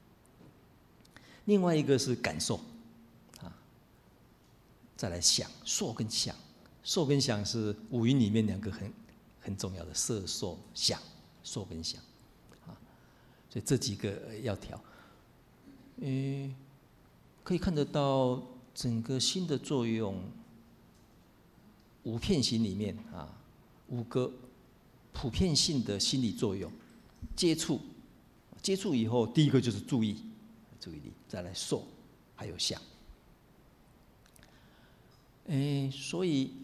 另外一个是感受，啊，再来想，受跟想，受跟想是五蕴里面两个很很重要的色、受、想，受跟想。所以这几个要调，呃，可以看得到整个心的作用，五片型里面啊，五个普遍性的心理作用，接触，接触以后，第一个就是注意，注意力，再来受，还有想，哎，所以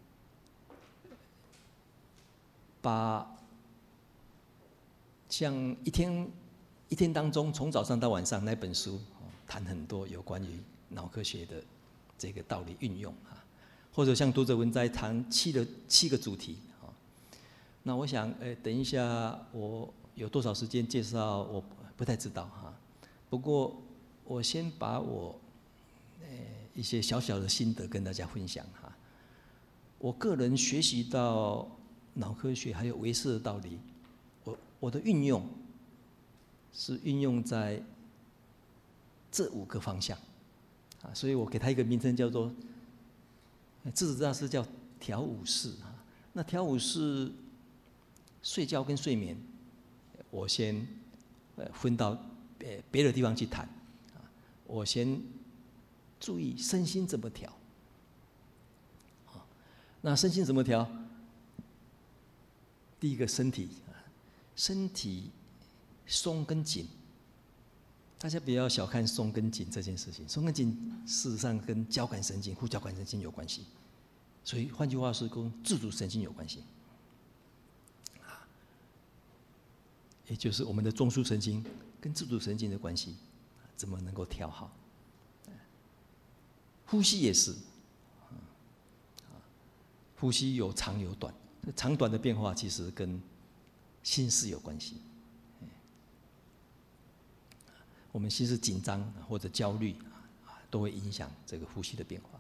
把像一天。一天当中，从早上到晚上那本书， 谈很多有关于脑科学的这个道理运用啊，或者像读者文摘谈七个七个主题啊。那我想，呃，等一下我有多少时间介绍，我不太知道哈。不过我先把我呃一些小小的心得跟大家分享哈。我个人学习到脑科学还有唯识的道理，我我的运用是运用在这五个方向啊，所以我给它一个名称叫做智者大师叫调五式啊。那调五式睡觉跟睡眠，我先呃分到呃别的地方去谈啊。我先注意身心怎么调啊。那身心怎么调？第一个身体啊，身体松跟紧，大家不要小看松跟紧这件事情。松跟紧事实上跟交感神经、副交感神经有关系，所以换句话说，跟自主神经有关系。也就是我们的中枢神经跟自主神经的关系，怎么能够调好？呼吸也是，呼吸有长有短，长短的变化其实跟心事有关系。我们心事紧张或者焦虑，都会影响这个呼吸的变化。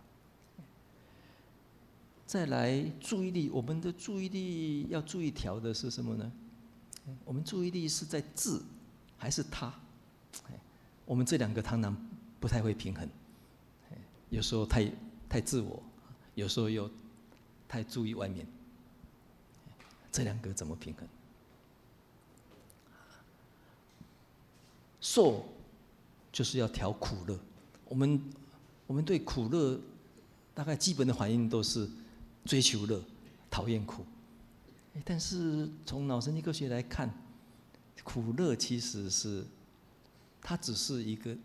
再来注意力，我们的注意力要注意调的是什么呢？我们注意力是在自还是他？我们这两个常常不太会平衡，有时候太太自我，有时候又太注意外面，这两个怎么平衡？受就是要调苦乐，我们我们对苦乐大概基本的反应都是追求乐，讨厌苦。但是从脑神经科学来看，苦乐其实是它只是一个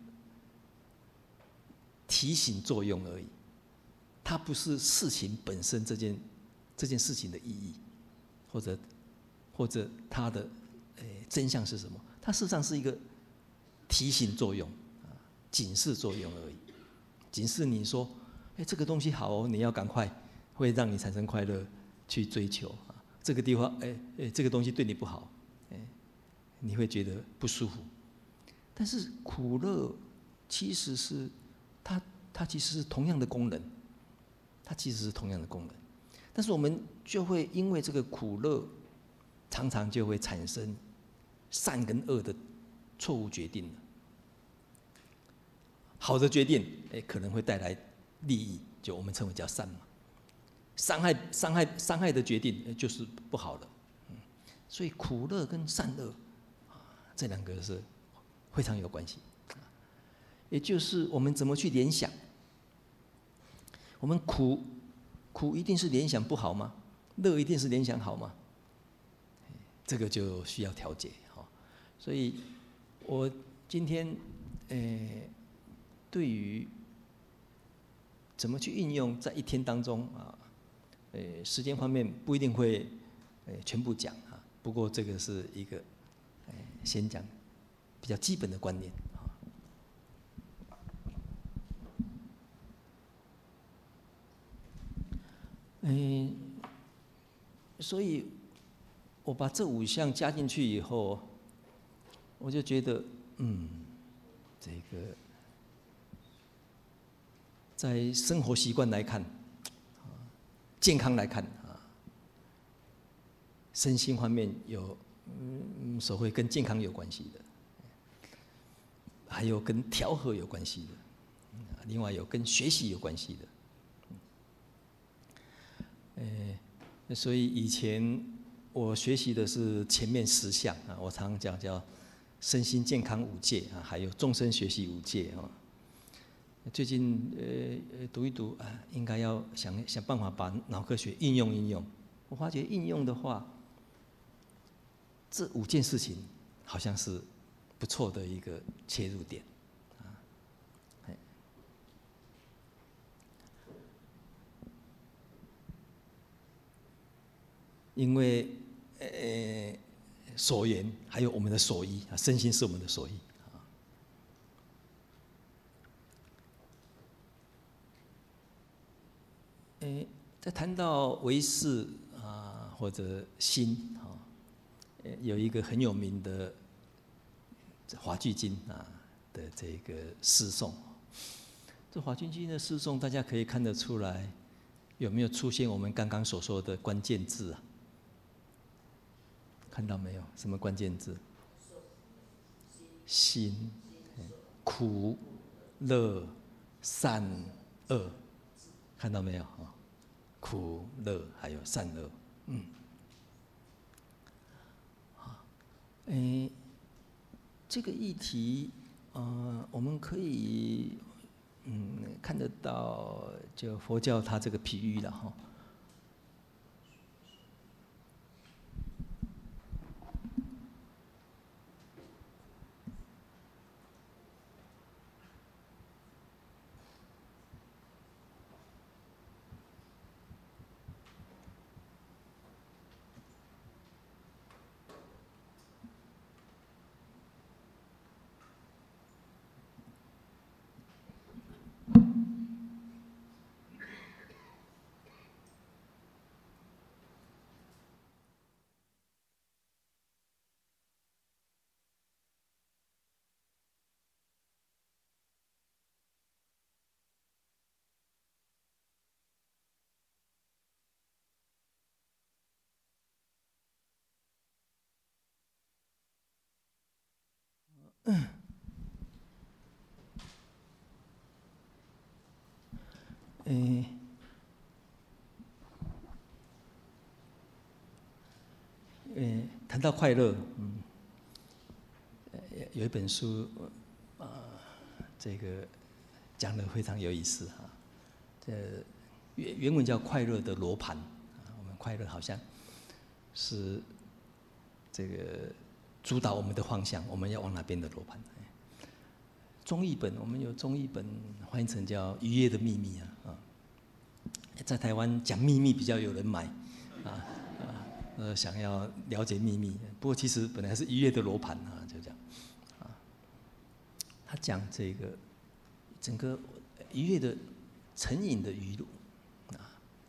提醒作用而已，它不是事情本身这件这件事情的意义，或者或者它的呃真相是什么？它事实上是一个提醒作用，警示作用而已，警示你说，哎，这个东西好哦，你要赶快，会让你产生快乐去追求。这个地方，哎哎，这个东西对你不好，哎，你会觉得不舒服。但是苦乐其实是它，它其实是同样的功能，它其实是同样的功能。但是我们就会因为这个苦乐，常常就会产生善跟恶的错误决定了。好的决定，哎，可能会带来利益，就我们称为叫善嘛。伤害、伤害、伤害的决定就是不好了，所以苦乐跟善恶这两个是非常有关系。也就是我们怎么去联想，我们苦苦一定是联想不好吗？乐一定是联想好吗？这个就需要调节。所以我今天诶，对于怎么去运用在一天当中啊。呃，时间方面不一定会呃全部讲啊，不过这个是一个呃先讲比较基本的观念啊。嗯，所以我把这五项加进去以后，我就觉得，嗯，这个在生活习惯来看。健康来看啊，身心方面有嗯所谓跟健康有关系的，还有跟调和有关系的，另外有跟学习有关系的。呃，所以以前我学习的是前面十项啊，我常常讲叫身心健康五戒啊，还有终身学习五戒啊。最近呃读一读啊，应该要想想办法把脑科学应用应用。我发觉应用的话，这五件事情好像是不错的一个切入点啊。因为呃所缘还有我们的所依啊，身心是我们的所依。 诶，在谈到唯识啊或者心啊，有一个很有名的《华句经》啊的这个诗颂。这《华句经》的诗颂，大家可以看得出来，有没有出现我们刚刚所说的关键字啊？看到没有？什么关键字？心、苦、乐、善、恶，看到没有？苦、乐还有善恶，嗯，好，诶，这个议题，呃，我们可以，嗯，看得到，就佛教它这个譬喻了哈。嗯，诶，诶，谈到快乐，嗯，有一本书，呃，这个讲得非常有意思哈。这原原文叫《快乐的罗盘》，我们快乐好像是这个主导我们的方向，我们要往哪边的罗盘。中译本我们有中译本翻译成叫《愉悦的秘密》啊，啊，在台湾讲秘密比较有人买，啊啊，呃，想要了解秘密。不过其实本来是愉悦的罗盘啊，就这样，啊，他讲这个整个愉悦的成瘾的语录，啊，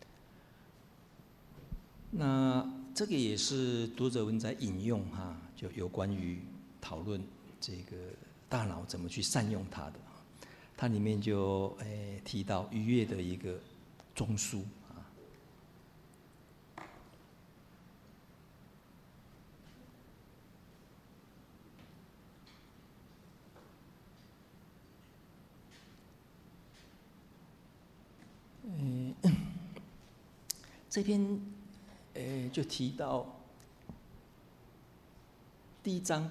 那这个也是读者文在引用哈、啊，就有关于讨论这个大脑怎么去善用它的，它里面就诶提到愉悦的一个中枢啊，诶，这篇诶就提到第一章。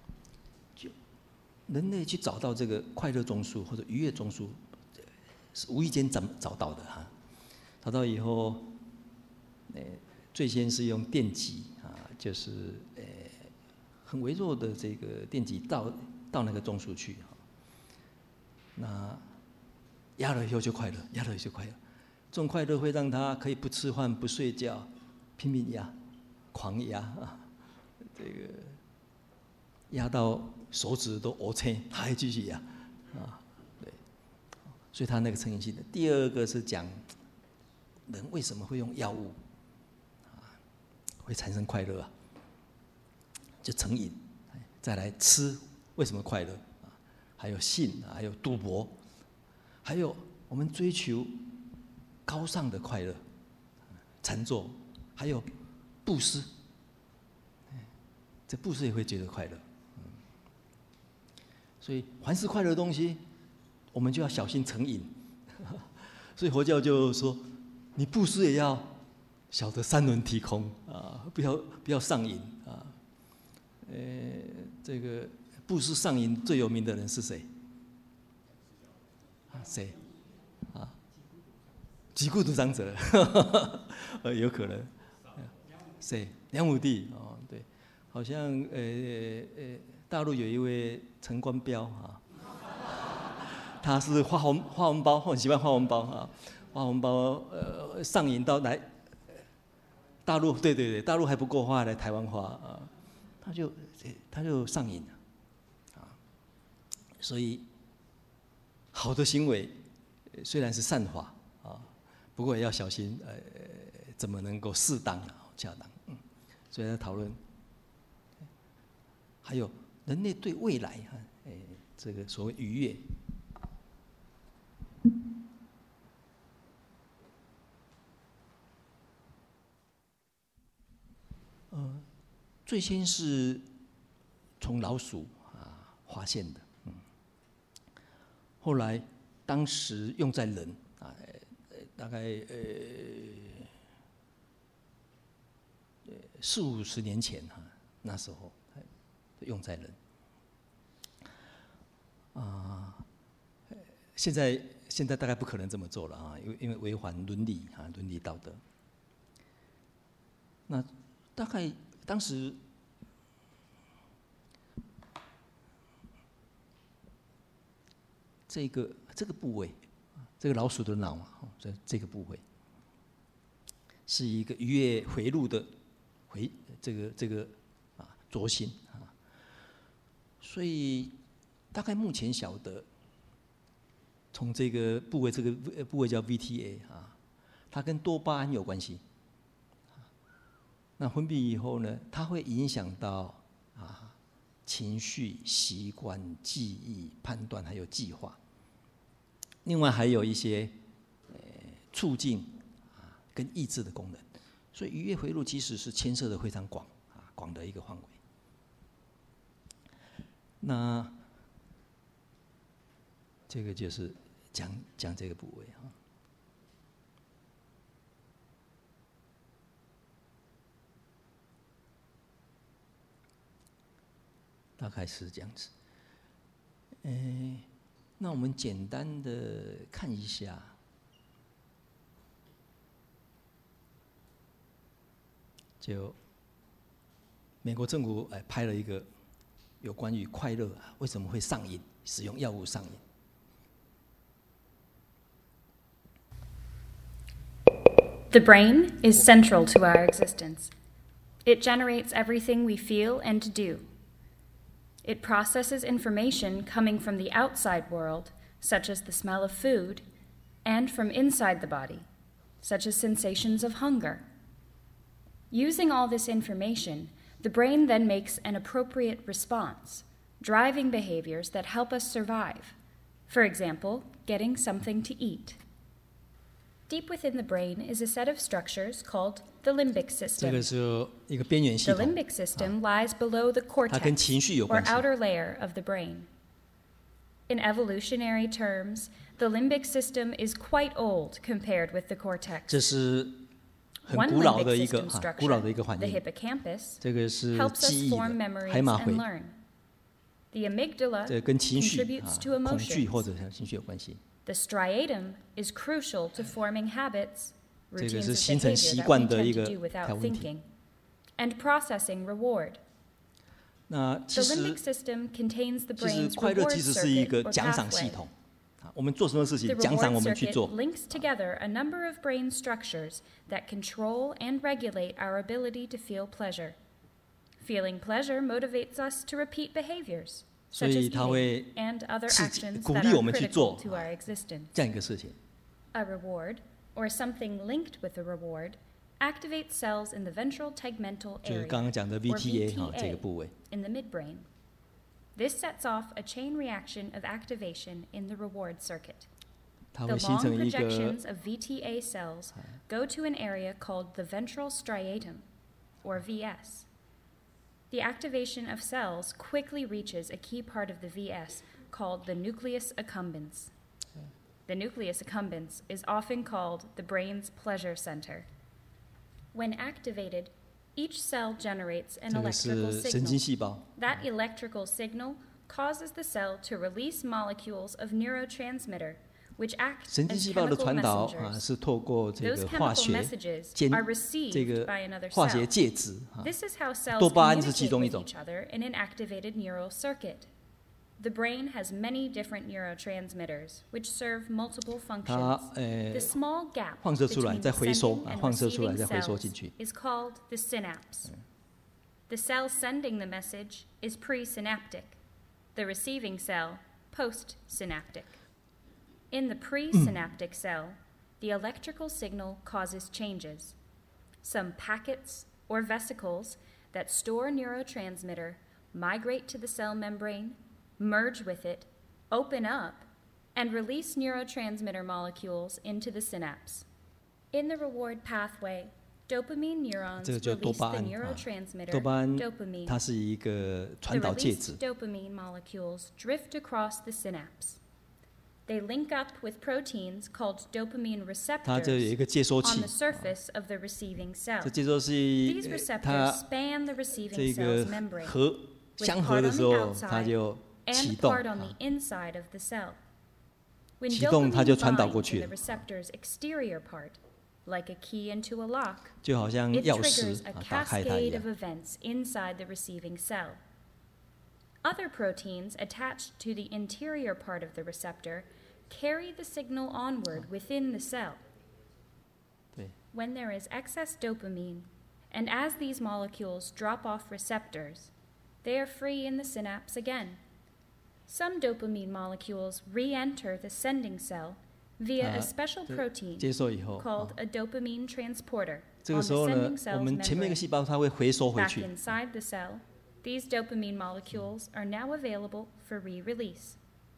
人类去找到这个快乐中枢或者愉悦中枢，是无意间找找到的哈。找到以后，呃，最先是用电极啊，就是呃很微弱的这个电极到到那个中枢去哈。那压了以后就快乐，压了以后就快乐。这种快乐会让他可以不吃饭不睡觉，拼命压，狂压啊，这个压到手指都黑青，他还继续压，啊，对，所以他那个成瘾性的。第二个是讲人为什么会用药物，啊，会产生快乐啊，就成瘾。再来吃为什么快乐啊？还有性，还有赌博，还有我们追求高尚的快乐，禅坐，还有布施，这布施也会觉得快乐。所以凡是快乐的东西，我们就要小心成瘾。所以佛教就说，你布施也要晓得三轮体空啊，不要不要上瘾啊。呃，这个布施上瘾最有名的人是谁？啊，谁？啊，吉孤独长者，呃，有可能。谁？梁武帝哦，对，好像呃呃。大陆有一位陈光标啊，他是发红发红包，很喜欢发红包啊，发红包呃上瘾到来大陆，对对对，大陆还不够花，来台湾花啊，他就他就上瘾了啊，所以好的行为虽然是善法啊， 不过也要小心，呃，怎么能够适当的恰当？嗯，所以在讨论，还有人类对未来哈，哎，这个所谓愉悦。呃，最先是从老鼠啊发现的，嗯，后来当时用在人啊，大概呃四五十年前哈，那时候用在人啊，现在现在大概不可能这么做了啊，因为因为违反伦理啊，伦理道德。那大概当时，这个这个部位，这个老鼠的脑啊，这这个部位，是一个愉悦回路的回这个这个啊轴心啊，所以大概目前晓得，从这个部位这个部位叫 V T A 啊，它跟多巴胺有关系。那分泌以后呢，它会影响到啊情绪、习惯、记忆、判断，还有计划。另外还有一些呃促进啊跟抑制的功能，所以愉悦回路其实是牵涉的非常广啊广的一个范围。那这个就是讲讲这个部位啊。大概是这样子。诶，那我们简单的看一下，就美国政府哎拍了一个有关于快乐为什么会上瘾，使用药物上瘾。 The brain is central to our existence. It generates everything we feel and do. It processes information coming from the outside world, such as the smell of food, and from inside the body, such as sensations of hunger. Using all this information, the brain then makes an appropriate response, driving behaviors that help us survive. For example, getting something to eat. Deep within the brain is a set of structures called the limbic system. 这个是一个边缘系 The 统， limbic system lies below the 它跟 cortex, 情绪有 or 关系。 outer layer of the brain. In evolutionary terms, the limbic system is quite old compared with the cortex. 这是很 One 古老 limbic 的一个 system 啊，古老 structure, 的一个环 the 境。 hippocampus, 这个是 helps us 记忆 form 的 memories 海马 and 回， learn. The amygdala 这跟情绪 contributes 啊 to 恐惧 emotions. 或者情绪有关系。 The striatum is crucial to forming habits, 这个 routines 是 of 形成 behavior 习 that 惯 we 的一 tend 个 to do 条 without 问题。 thinking, and processing reward. 那 The 其实 limbic system contains the 其实 brain's 快乐 reward 其实是一 circuit 个 or 奖赏系 pathway. 统。啊，我们做什么事 The 情，奖赏我 reward 们去 circuit 做。 links together a number of brain structures that control and regulate our ability to feel pleasure. Feeling pleasure motivates us to repeat behaviors, 所 such as 以它会 eating and other 刺激 actions 鼓 that 励 are 我们去 critical 做 to our existence. 这样一个事情。 A reward, or something linked with a reward, activates cells in the ventral tegmental 就是 area, 刚刚讲的 or V T A 哈 V T 这 A, 个部位。 in the midbrain. This sets off a chain reaction of activation in the reward circuit. 它 The 会形 long 成一个 projections of V T A cells go to an area called the ventral striatum, or V S. The activation of cells quickly reaches a key part of the V S called the nucleus accumbens. The nucleus accumbens is often called the brain's pleasure center. When activated, each cell generates an 这个 electrical 是神经 signal. 细胞。 That electrical signal causes the cell to release molecules of neurotransmitter, which act 神经 as 细胞的 chemical 传导啊 messengers. 是透过这 Those 个化 chemical 学 messages 间 are 这 received 个 by another 化学 cell. 介质啊。 This is how cells 多巴胺是其 communicate 中一 with 种。 each other in an activated neural circuit. The brain has many different neurotransmitters, which serve multiple 它 functions. 呃 The small gap 放射出来 between 再 the 回收 sending 啊 and 放射出来 receiving 再回收 cells 进去。 is called the synapse. The cell sending the message is presynaptic. The receiving cell, postsynaptic. In the presynaptic cell, the electrical signal causes changes. Some packets or vesicles that store neurotransmitter migrate to the cell membrane, merge with it, open up, and release neurotransmitter molecules into the synapse. In the reward pathway, dopamine neurons 这个叫多 release 巴 the 胺啊， neurotransmitter 多巴胺 dopamine. 它是一个 The 传导介质 released，dopamine molecules drift across the synapse. They link up with proteins called dopamine 它这有一 receptors 个接收 on 器 the，surface of the receiving cell. 这接收 These 器呃 receptors 它 span the 这 receiving 个 cell's membrane, 核 with 相合 part 的 on 时 the 候，它 outside 就启 and 动 part on the 啊， inside of the cell. When 启动它就 dopamine 传导过 binds 去 in the receptor's exterior part, like a key into a lock, 就好像 it 钥匙 triggers a 啊打开它一 cascade 样 of。events inside the receiving cell. Other proteins attached to the interior part of the receptor carry the signal onward within the cell. 对， When there is excess dopamine, and as these molecules drop off receptors, they are free in the synapse again. Some dopamine molecules re-enter the sending cell via 啊 a special 这 protein 接受以后， called 啊 a dopamine transporter 这 on 个 the 时候呢 sending， 我 cell's 们前面一个 membrane. 细胞它会回收回 Back 去， inside the cell, these dopamine molecules are now available for re-release.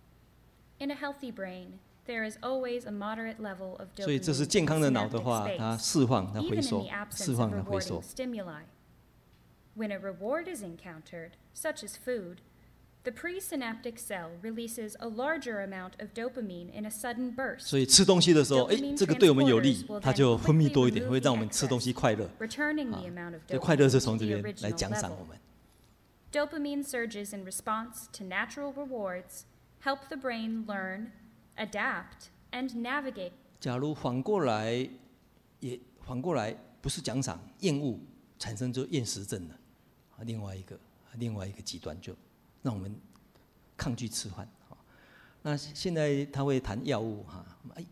In a healthy brain, there is always a moderate level of 所以 dopamine 这是 in 健康的脑的 synaptic 话，它 space, 释放，它 even 回 in 收 the，absence 释 of 放，它回收 rewarding。stimuli. When a reward is encountered, such as food, the presynaptic cell releases a larger amount of dopamine in a sudden burst, 所以吃东西的时候，哎， Dopamine 这个对我们有利 transporters will， 它 then 就分泌 quickly 多一点， remove 会 the 让我们吃东 excess, 西快乐。 returning the 啊 amount of 这快乐是 dopamine 从 to 这 the 边来 original 奖赏我 level. 们。 Dopamine surges in response to natural rewards help the brain learn, adapt, and navigate. 假如反过来，也反过来不是奖赏，厌恶产生就厌食症了，啊，另外一个另外一个极端就让我们抗拒吃饭。啊，那现在他会谈药物哈，哎。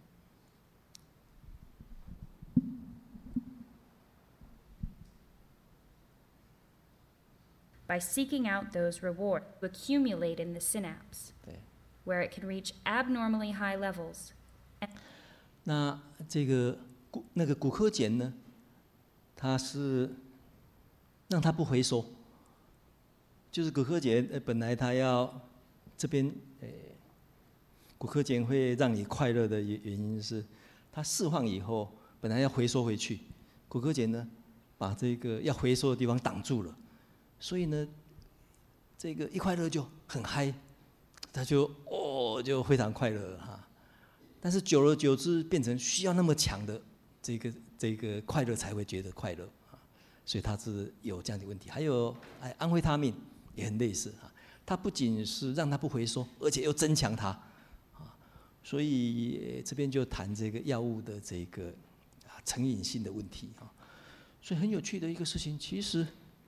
by seeking out those rewards to accumulate in the synapse, 对， where it can reach abnormally high levels. 那这个骨那个骨科碱呢，它是让它不回收，就是骨科碱呃本来它要这边呃骨科碱会让你快乐的原原因是，它释放以后本来要回收回去，骨科碱呢把这个要回收的地方挡住了。 所以呢，这个一快乐就很嗨，他就哦就非常快乐哈。但是久而久之变成需要那么强的这个这个快乐才会觉得快乐啊，所以它是有这样的问题。还有哎安非他命也很类似啊，它不仅是让它不回收，而且又增强它啊，所以这边就谈这个药物的这个啊成瘾性的问题啊。所以很有趣的一个事情，其实。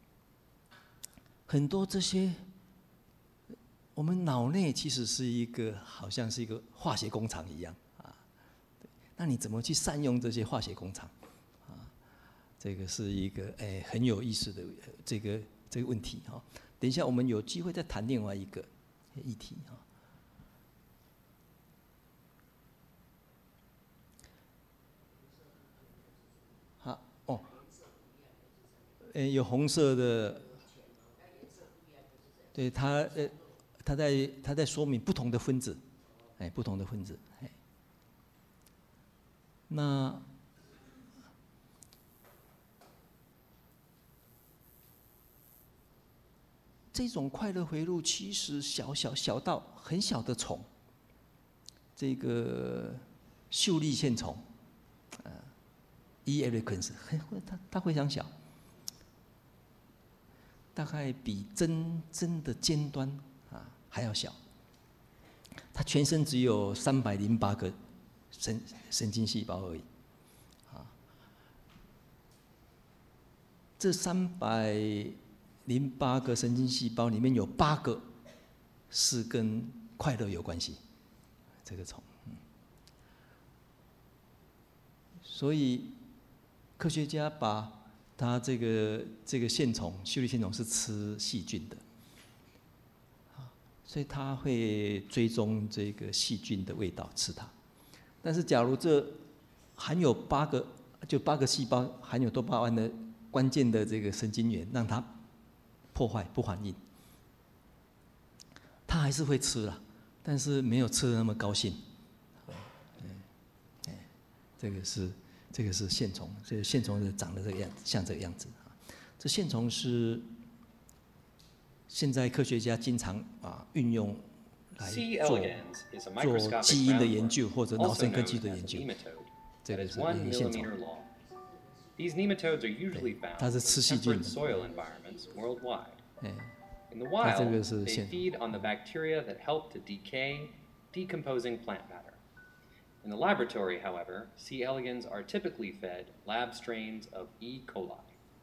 很多这些，我们脑内其实是一个好像是一个化学工厂一样啊。那你怎么去善用这些化学工厂啊？这个是一个哎很有意思的这个这个问题哈。等一下我们有机会再谈另外一个议题哈。好哦，哎有红色的。 对他，呃，他在他在说明不同的分子，哎，不同的分子，哎，那这种快乐回路其实小小小到很小的虫，这个秀丽线虫，呃 ，E. eloquens 很它它非常小。 大概比针针的尖端啊还要小，它全身只有三百零八个神神经细胞而已，啊，这三百零八个神经细胞里面有八个是跟快乐有关系，这个虫，嗯，所以科学家把 它这个这个线虫，秀丽线虫是吃细菌的，啊，所以它会追踪这个细菌的味道吃它。但是假如这含有八个，就八个细胞含有多巴胺的关键的这个神经元，让它破坏不反应。他还是会吃了，但是没有吃的那么高兴。哎，这个是这个是线虫，这个线虫是长得这个样子，像这个样子。这线虫是现在科学家经常啊运用来做做基因的研究或者脑生科技的研究。这个是连线虫。 These nematodes are usually found in temperate soil environments worldwide. In the wild, they feed on the bacteria that help to decay decomposing plant matter. In the laboratory, however, C. elegans are typically fed lab strains of E. coli.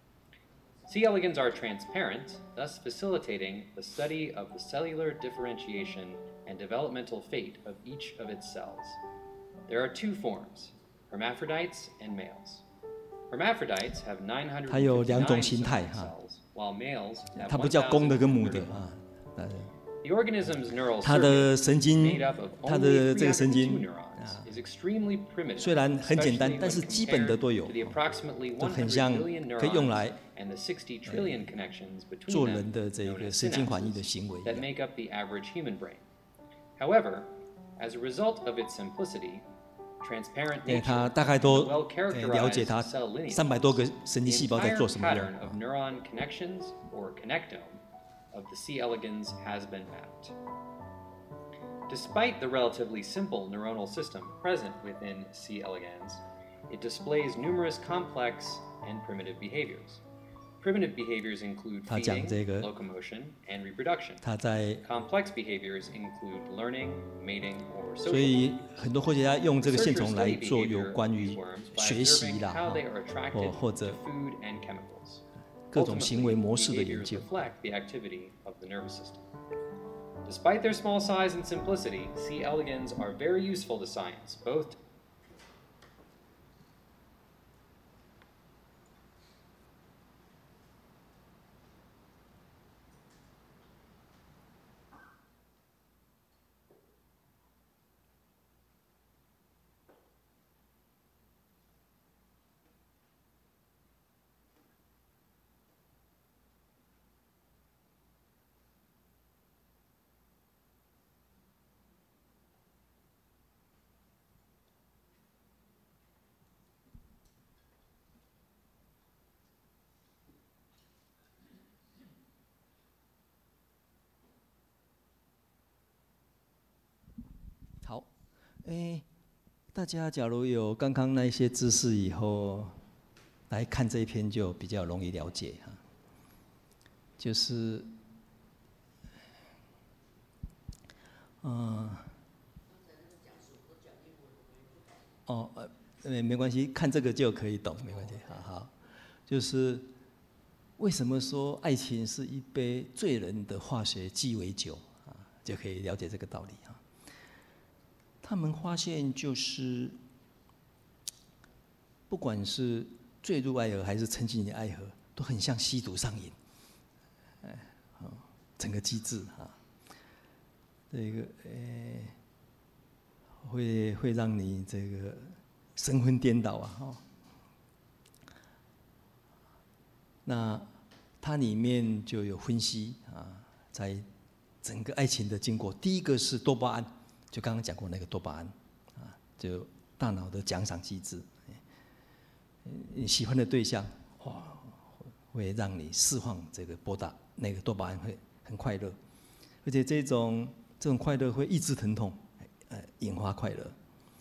C. elegans are transparent, thus facilitating the study of the cellular differentiation and developmental fate of each of its cells. There are two forms, hermaphrodites and males. Hermaphrodites have nine hundred fifty-nine cells, while males have 它不叫公的跟母的啊。 The organism's neural 它的神经 made up of， 它 only 的这个 three 神 actin 经 two neurons is extremely primitive, 虽然很简单， especially 但是 when 基本的都有， compared to the approximately 都 one 很 hundred 像 billion 可以用 neurons 来 and the sixty trillion connections between 做 them 人的这 known 个 as 神经反应的 synapses 行为。 that make up the average human brain. However, as a result of its simplicity, transparent 因为 nature, 它大概 and 都 the 了 well-characterized 解它 cell lineage, 三百多个神经 the 细胞在 entire 做什么用。 pattern of neuron connections or connectome of the C. elegans has been mapped. Despite the relatively simple neuronal system present within C. elegans, it displays numerous complex and primitive behaviors. Primitive behaviors include 他讲 feeding, 这个 locomotion, and reproduction. 他在 Complex behaviors include learning, mating, or 所 social. 以很多科学家用这个线 Researchers 虫来 study 做 behavior 有关 of 于 these worms by 学习 observing 啦， how they are 或 attracted 或 to 者 food and chemicals. 各种行为 Ultimately, 模式的研 behaviors 究。 reflect the activity of the nervous system. Despite their small size and simplicity, C. elegans are very useful to science, both 好，哎，大家假如有刚刚那一些知识以后，来看这一篇就比较容易了解哈。就是，嗯、呃，哦，呃，没关系，看这个就可以懂，没关系，好好。就是为什么说爱情是一杯醉人的化学鸡尾酒啊，就可以了解这个道理啊。他们发现，就是不管是坠入爱河还是沉浸于爱河，都很像吸毒上瘾。哎，哦，整个机制啊，这个诶，会会让你这个神魂颠倒啊！哦，那它里面就有分析啊，在整个爱情的经过，第一个是多巴胺。就刚刚讲过那个多巴胺，啊，就大脑的奖赏机制，你喜欢的对象，哇，会让你释放这个波达那个多巴胺，会很快乐，而且这种这种快乐会抑制疼痛，呃，引发快乐。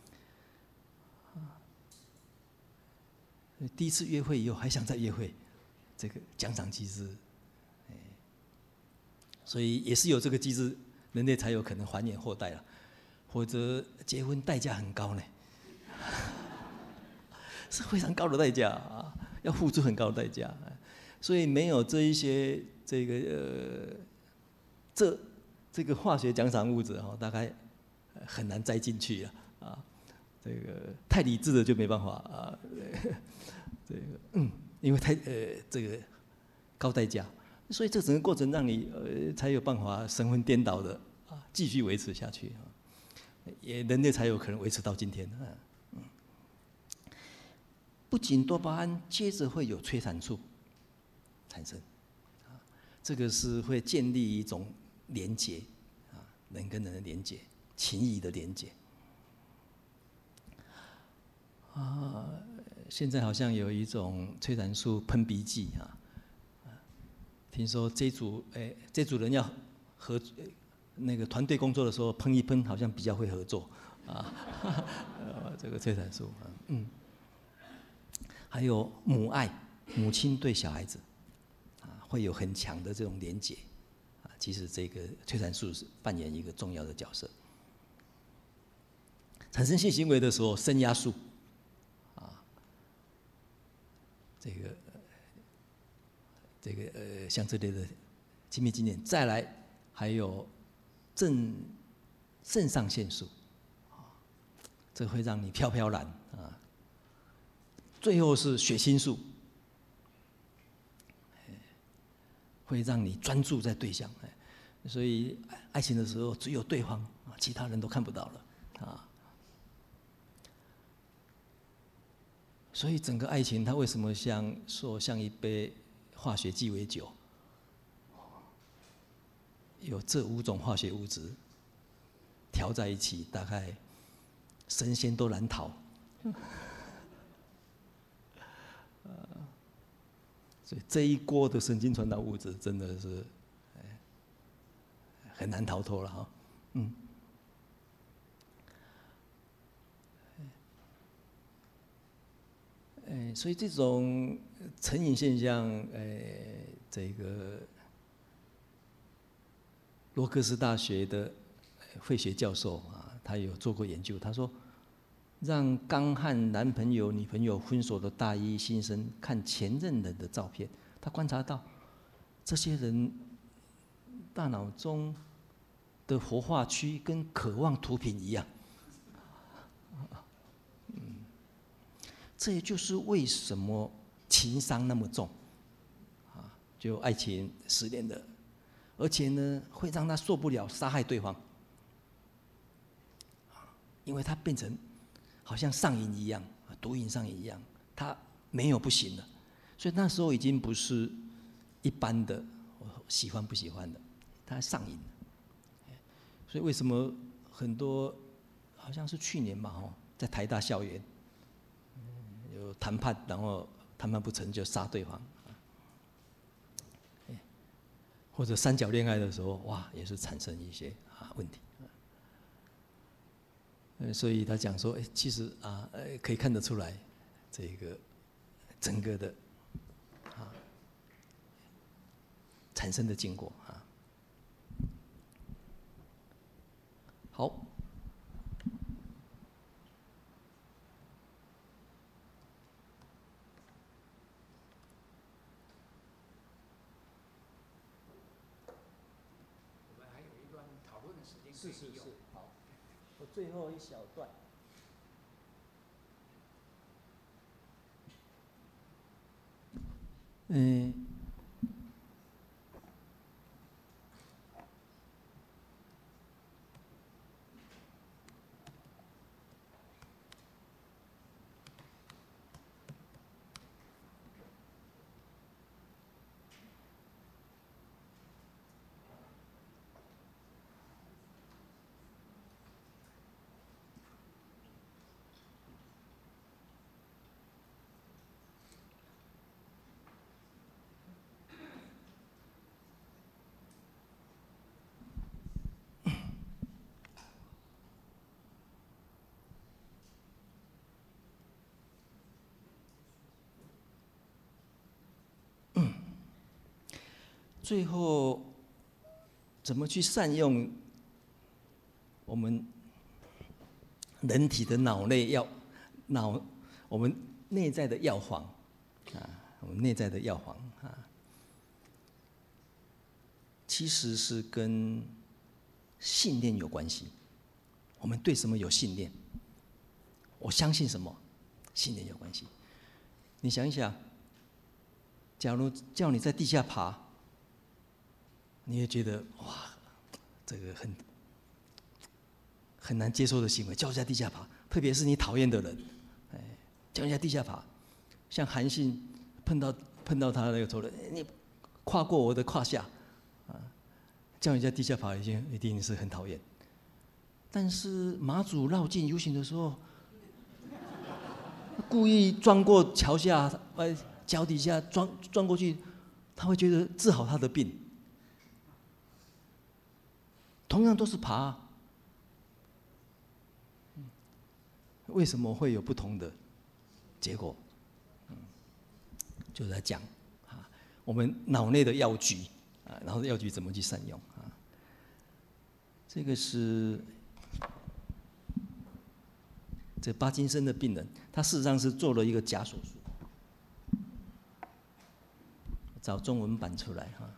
第一次约会以后还想再约会，这个奖赏机制，所以也是有这个机制，人类才有可能繁衍后代了。或者结婚代价很高呢，是非常高的代价啊，要付出很高的代价，所以没有这一些这个呃这这个化学奖赏物质哈，大概很难栽进去啊啊，这个太理智的就没办法啊，这个嗯，因为太呃这个高代价，所以这整个过程让你呃才有办法神魂颠倒的啊继续维持下去啊。也人类才有可能维持到今天，嗯， 不仅多巴胺，接着会有催产素产生，啊，这个是会建立一种连结，啊，人跟人的连结，情谊的连结。啊，现在好像有一种催产素喷鼻剂啊，听说这组哎，这组人要合那个团队工作的时候喷一喷，好像比较会合作啊。这个催产素，嗯，还有母爱，母亲对小孩子啊会有很强的这种连结啊。其实这个催产素是扮演一个重要的角色。产生性行为的时候，升压素。这个这个呃，像这类的亲密经验，再来还有正肾上腺素，啊，这会让你飘飘然啊。最后是血清素，会让你专注在对象，所以爱情的时候只有对方啊，其他人都看不到了啊。所以整个爱情，它为什么像说像一杯化学鸡尾酒？有这五种化学物质调在一起，大概神仙都难逃。所以这一锅的神经传导物质真的是很难逃脱了哈，嗯。哎，所以这种成瘾现象，哎，这个罗克斯大学的费雪教授啊，他有做过研究。他说，让刚和男朋友、女朋友分手的大一新生看前任人的照片，他观察到，这些人大脑中的活化区跟渴望毒品一样。这也就是为什么情伤那么重，啊，就爱情失恋的，而且呢，会让他受不了杀害对方，因为他变成好像上瘾一样，毒瘾上瘾一样，他没有不行了，所以那时候已经不是一般的喜欢不喜欢的，他上瘾了。所以为什么很多好像是去年吧，哦，在台大校园。有谈判，然后谈判不成就杀对方，或者三角恋爱的时候，哇，也是产生一些啊问题。呃，所以他讲说，哎，其实啊，呃，可以看得出来，这个整个的啊产生的经过啊。好。是是是，好，我最后一小段。嗯。最后，怎么去善用我们人体的脑内药脑我们内在的药房啊，我们内在的药房啊，其实是跟信念有关系。我们对什么有信念？我相信什么？信念有关系。你想一想，假如叫你在地下爬，你也觉得哇，这个很很难接受的行为，叫人家地下爬，特别是你讨厌的人，哎，叫人家地下爬， 像韩信碰到碰到他那个仇人，你跨过我的胯下，啊，叫人家地下跑一定一定是很讨厌。但是马祖绕境游行的时候，故意钻过桥下，呃，脚底下钻钻过去，他会觉得治好他的病。同样都是爬，为什么会有不同的结果？嗯，就在讲啊，我们脑内的药局啊，然后药局怎么去善用啊？这个是这帕金森的病人，他事实上是做了一个假手术，找中文版出来哈。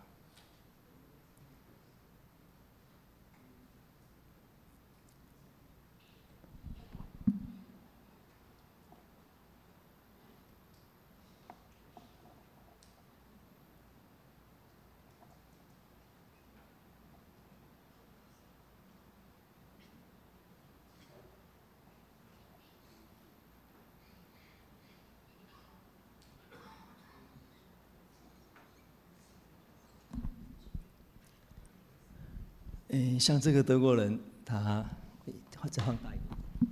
嗯，像这个德国人，他再放大一点。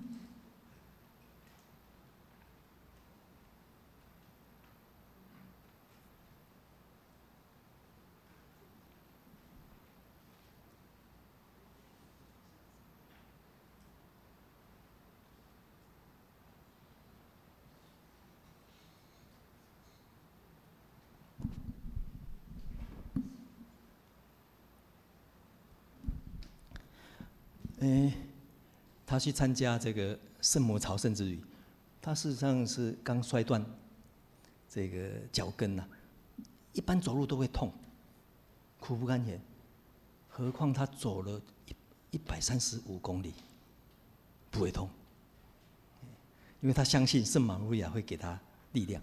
哎，他去参加这个圣母朝圣之旅，他事实上是刚摔断这个脚跟呐、啊，一般走路都会痛，苦不堪言，何况他走了一一百三十五公里，不会痛，因为他相信圣玛利亚会给他力量。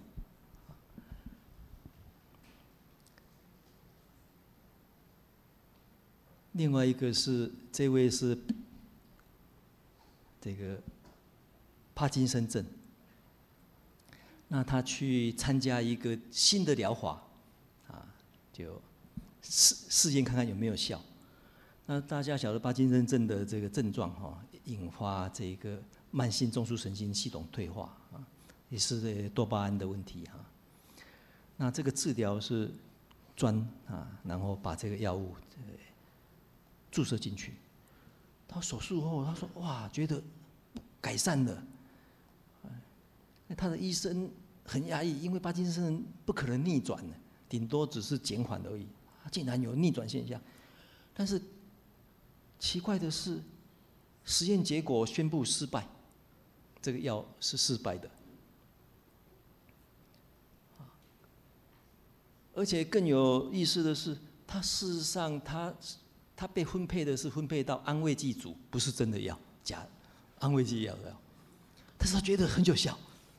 另外一个是这位是。这个帕金森症，那他去参加一个新的疗法，啊，就试试验看看有没有效。那大家晓得帕金森症的这个症状哈，引发这个慢性中枢神经系统退化啊，也是这多巴胺的问题哈。那这个治疗是钻啊，然后把这个药物注射进去。他手术后，他说：“哇，觉得改善了。”他的医生很压抑，因为帕金森不可能逆转的，顶多只是减缓而已。竟然有逆转现象，但是奇怪的是，实验结果宣布失败，这个药是失败的。而且更有意思的是，他事实上他。他被分配的是分配到安慰剂组，不是真的药，假的安慰剂药的药，但是他觉得很有效，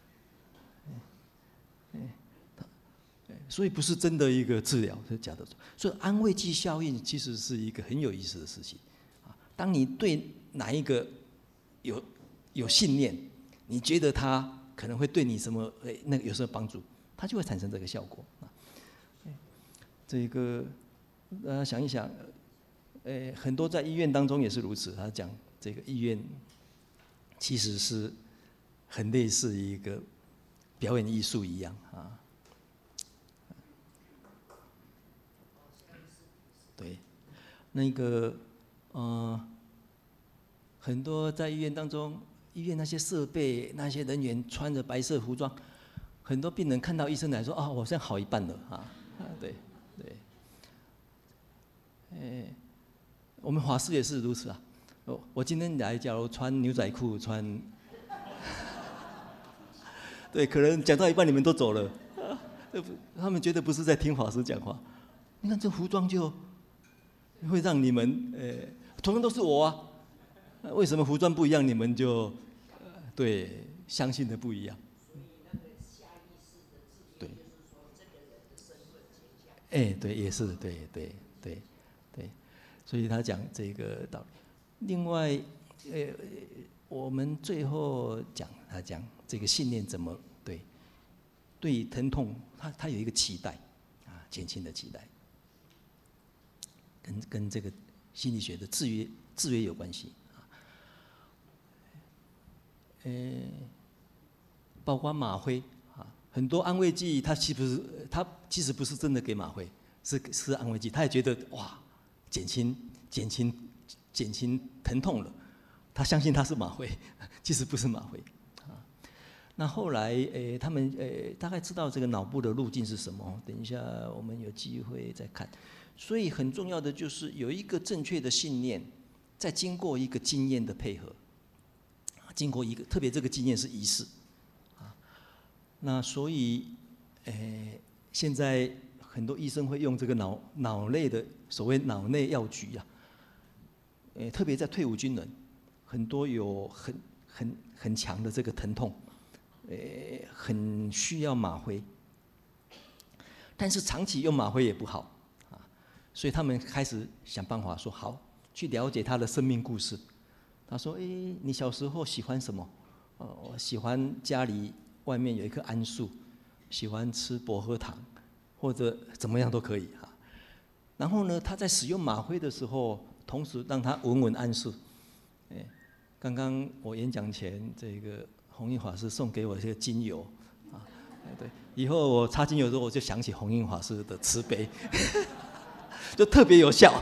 所以不是真的一个治疗，是假的。所以安慰剂效应其实是一个很有意思的事情。当你对哪一个有有信念，你觉得他可能会对你什么那个有什么帮助，它就会产生这个效果。这个大家想一想。呃，很多在医院当中也是如此。他讲这个医院其实是很类似一个表演艺术一样啊。对，那个呃，很多在医院当中，医院那些设备、那些人员穿着白色服装，很多病人看到医生来说：“啊，我现在好一半了啊。”对对，哎。我们法师也是如此啊！我我今天来，假如穿牛仔裤，穿，对，可能讲到一半你们都走了，他们觉得不是在听法师讲话。你看这服装就会让你们，呃，同样都是我啊，为什么服装不一样，你们就，呃、对相信的不一样？对，哎，对，也是，对对对对。所以他讲这个道理。另外，呃，我们最后讲他讲这个信念怎么对， 对疼痛，他他有一个期待，啊，减轻的期待，跟跟这个心理学的制约制约有关系啊。呃，包括吗啡啊，很多安慰剂，它其实它其实不是真的给吗啡，是是安慰剂，他也觉得哇，减轻减轻减轻疼痛了，他相信它是吗啡，其实不是吗啡。那后来，诶，他们诶大概知道这个脑部的路径是什么。等一下我们有机会再看。所以很重要的就是有一个正确的信念，再经过一个经验的配合，经过一个特别这个经验是仪式，啊，那所以，诶，现在很多医生会用这个脑脑内的所谓脑内药局啊，诶，特别在退伍军人，很多有很很很强的这个疼痛。呃，很需要吗啡，但是长期用吗啡也不好啊，所以他们开始想办法说好，去了解他的生命故事。他说：“哎，你小时候喜欢什么？哦，我喜欢家里外面有一棵桉树，喜欢吃薄荷糖，或者怎么样都可以啊。然后呢，他在使用吗啡的时候，同时让他闻闻桉树。哎，刚刚我演讲前这个。”弘印法师送给我这个精油，啊，对，以后我擦精油的时候，我就想起弘印法师的慈悲，就特别有效，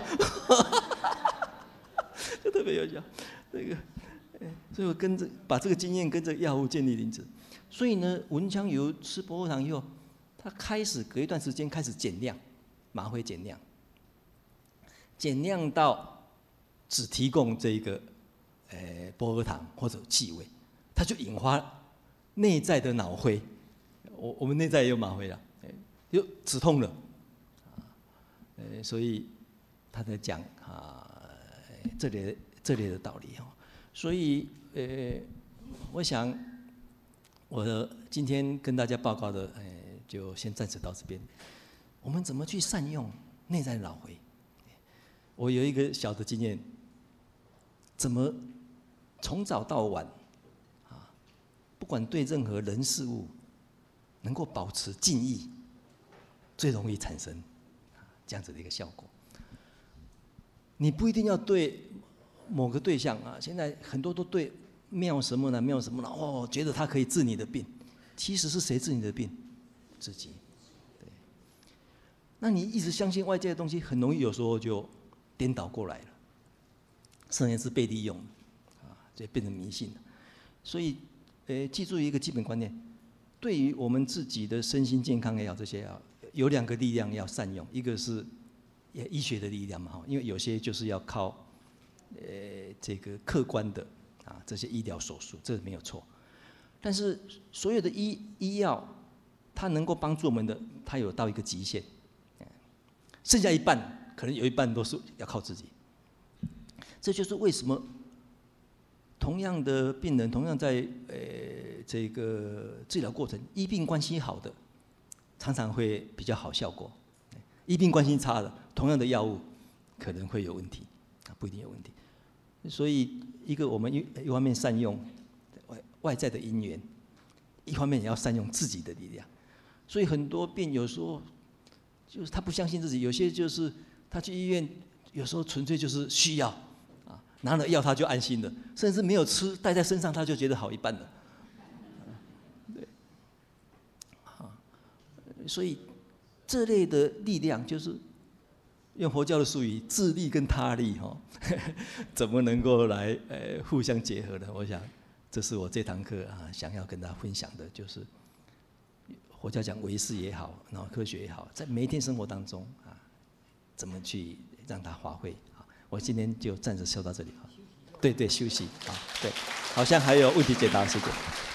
就特别有效。这个，所以我跟着把这个经验跟着药物建立临子。所以呢，闻香油吃薄荷糖以后，他开始隔一段时间开始减量，吗啡减量，减量到只提供这个，呃，薄荷糖或者气味。它就引发内在的脑灰，我我们内在也有吗啡了，就止痛了，呃，所以他在讲啊这里这里的道理哦。所以呃，我想我今天跟大家报告的，呃，就先暂时到这边。我们怎么去善用内在的脑灰？我有一个小的经验，怎么从早到晚。不管对任何人事物，能够保持敬意，最容易产生这样子的一个效果。你不一定要对某个对象啊，现在很多都对妙什么呢？妙什么呢？哦，觉得他可以治你的病，其实是谁治你的病？自己。对。那你一直相信外界的东西，很容易有时候就颠倒过来了，甚至是被利用，啊，就变成迷信了。所以。呃，记住一个基本观念，对于我们自己的身心健康也好，这些啊，有两个力量要善用，一个是医学的力量嘛，因为有些就是要靠呃这个客观的啊这些医疗手术，这没有错。但是所有的医医药，它能够帮助我们的，它有到一个极限，剩下一半可能有一半都是要靠自己。这就是为什么。同样的病人，同样在呃这个治疗过程，医病关系好的，常常会比较好效果；医病关系差的，同样的药物可能会有问题，啊，不一定有问题。所以，一个我们一一方面善用外外在的因缘，一方面也要善用自己的力量。所以很多病有时候就是他不相信自己，有些就是他去医院，有时候纯粹就是需要。拿了药他就安心了，甚至没有吃带在身上他就觉得好一半了。对，啊，所以这类的力量就是用佛教的术语，自利跟他利哈，怎么能够来呃互相结合呢？我想这是我这堂课啊想要跟大家分享的，就是佛教讲唯识也好，然后科学也好，在每一天生活当中啊，怎么去让它发挥。我今天就暂时说到这里啊，对对，休息啊，对，好像还有问题解答时间。